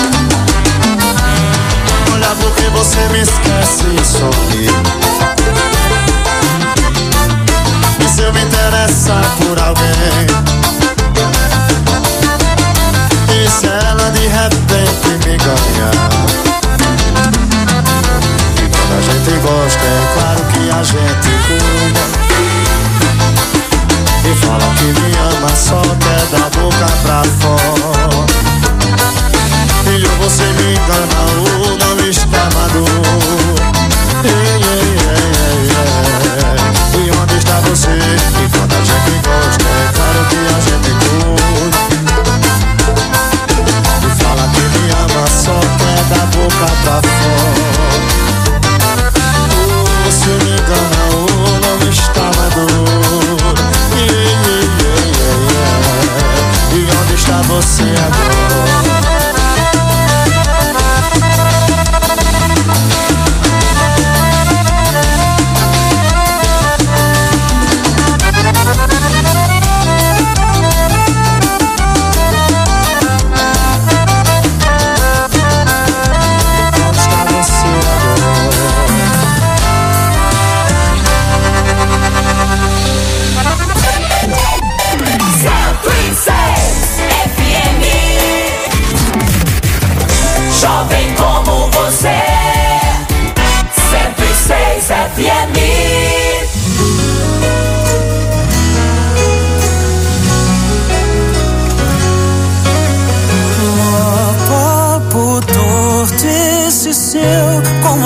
Olha porque você me esquece e sorri. E se eu me interessar por alguém, e se ela de repente me ganhar? E quando a gente gosta, é claro que a gente cuida. E fala que me ama, só quer da boca pra fora. E ou você me engana ou não está maduro. Ei, ei, ei, ei, ei. E onde está você? E quando a gente gosta, é claro que a gente cuida. E fala que me ama, só quer da boca pra fora. Ou você me engana ou não está maduro. Ei, ei, ei, ei, ei. E onde está você?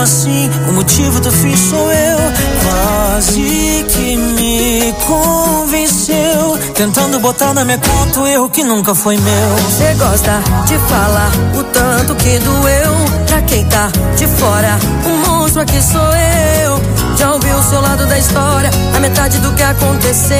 assim, o motivo do fim sou eu. Quase que me convenceu, tentando botar na minha conta o erro que nunca foi meu. Você gosta de falar o tanto que doeu. Pra quem tá de fora, o monstro aqui sou eu. Já ouvi o seu lado da história, a metade do que aconteceu.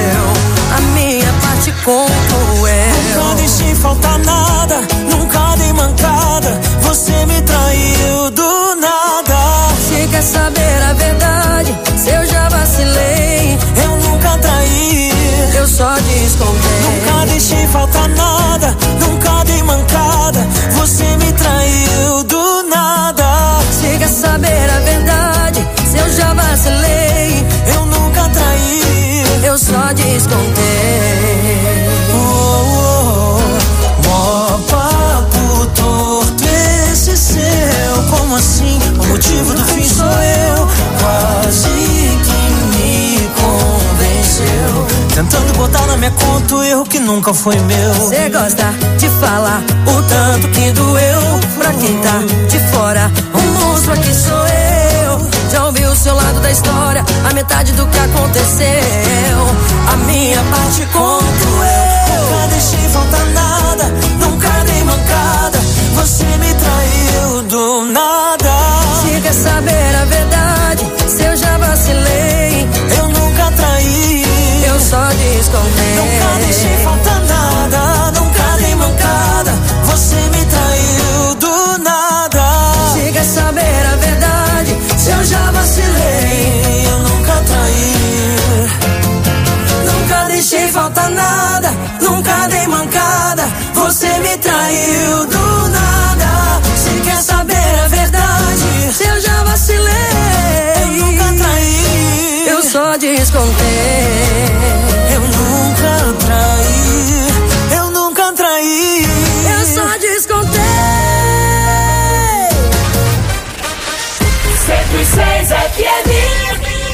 A minha parte conto eu. Nunca deixei faltar nada, nunca dei mancada. Você me traiu do nada. Se quer saber a verdade, se eu já vacilei, eu nunca traí, eu só descontei. Nunca deixei faltar nada, nunca dei mancada. Você me traiu do nada. Se quer saber a verdade, se eu já vacilei, eu nunca traí, eu só descontei. Oh, oh, oh. Mó papo torto esse seu. Como assim? O motivo do fim sou eu. Quase que me convenceu, tentando botar na minha conta o erro que nunca foi meu. Você gosta de falar o tanto que doeu. Pra quem tá de fora, o monstro aqui sou eu. Já ouvi o seu lado da história, a metade do que aconteceu. A minha parte conto eu. Nunca deixei faltar nada, nunca dei mancada. Você me traiu do nada. Se quer saber a verdade, se eu já vacilei, eu nunca traí, eu só descontei. Nunca deixei faltar nada, nunca dei mancada. Você me traiu do nada. Se quer saber a verdade, se eu já vacilei, eu nunca traí. Nunca deixei faltar nada, nunca dei mancada. Você me traiu do nada. Se quer saber a verdade, se eu já vacilei, eu nunca traí, eu só descontei. Eu nunca traí, eu nunca traí, eu só descontei. cento e seis F M.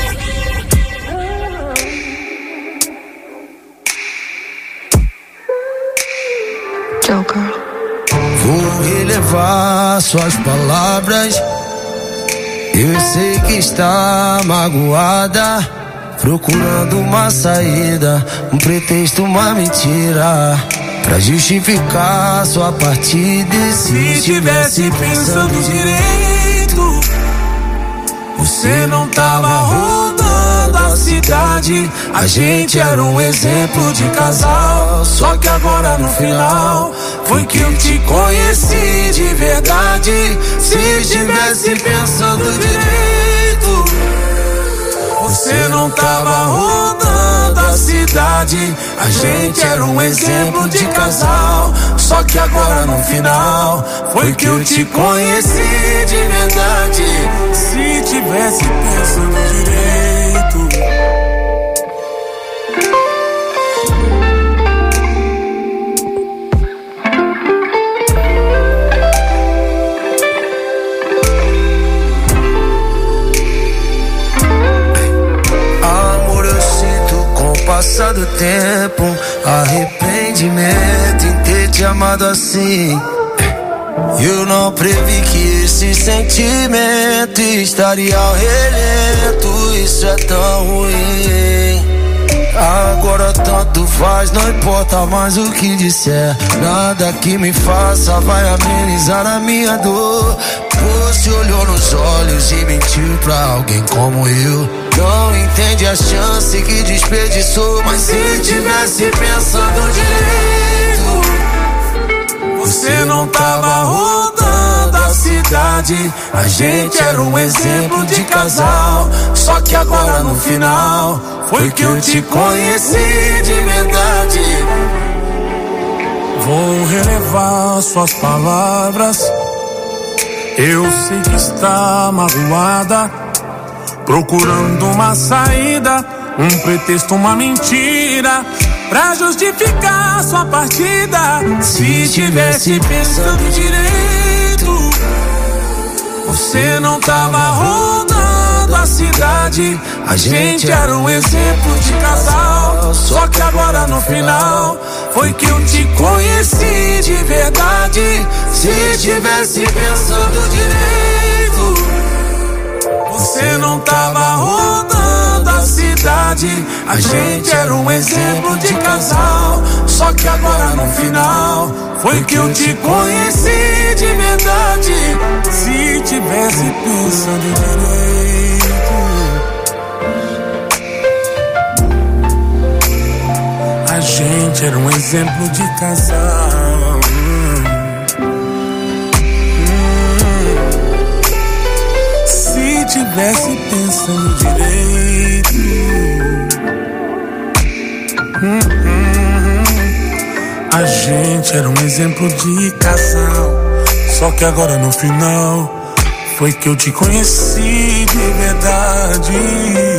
Joker. Vou relevar suas palavras. Eu sei que está magoada, procurando uma saída, um pretexto, uma mentira, pra justificar sua partida. E se tivesse pensando direito, você não tava rodando a cidade. A gente era um exemplo de casal. Só que agora no final foi que eu te conheci de verdade. Se tivesse pensando direito, você não tava rodando a cidade. A gente era um exemplo de casal. Só que agora no final foi que eu te conheci de verdade. Se tivesse pensando direito. Passar do tempo, arrependimento em ter te amado assim. Eu não previ que esse sentimento estaria ao relento. Isso é tão ruim. Agora tanto faz, não importa mais o que disser. Nada que me faça vai amenizar a minha dor. Você olhou nos olhos e mentiu pra alguém como eu. Não entende a chance que desperdiçou. Mas se tivesse pensando direito, você não tava rodando a cidade. A gente era um exemplo de casal. Só que agora no final foi que eu te conheci de verdade. Vou relevar suas palavras. Eu sei que está magoada, procurando uma saída, um pretexto, uma mentira, pra justificar sua partida. Se tivesse pensando direito, você não tava rodando a cidade. A gente era um exemplo de casal. Só que agora no final foi que eu te conheci de verdade. Se tivesse pensando direito, Você não tava rodando a cidade. A gente era um exemplo de casal. Só que agora no final foi que eu te conheci de verdade. Se tivesse pensando direito, a gente era um exemplo de casal. Se tivesse pensando direito, hum, hum, a gente era um exemplo de casal. Só que agora no final foi que eu te conheci de verdade.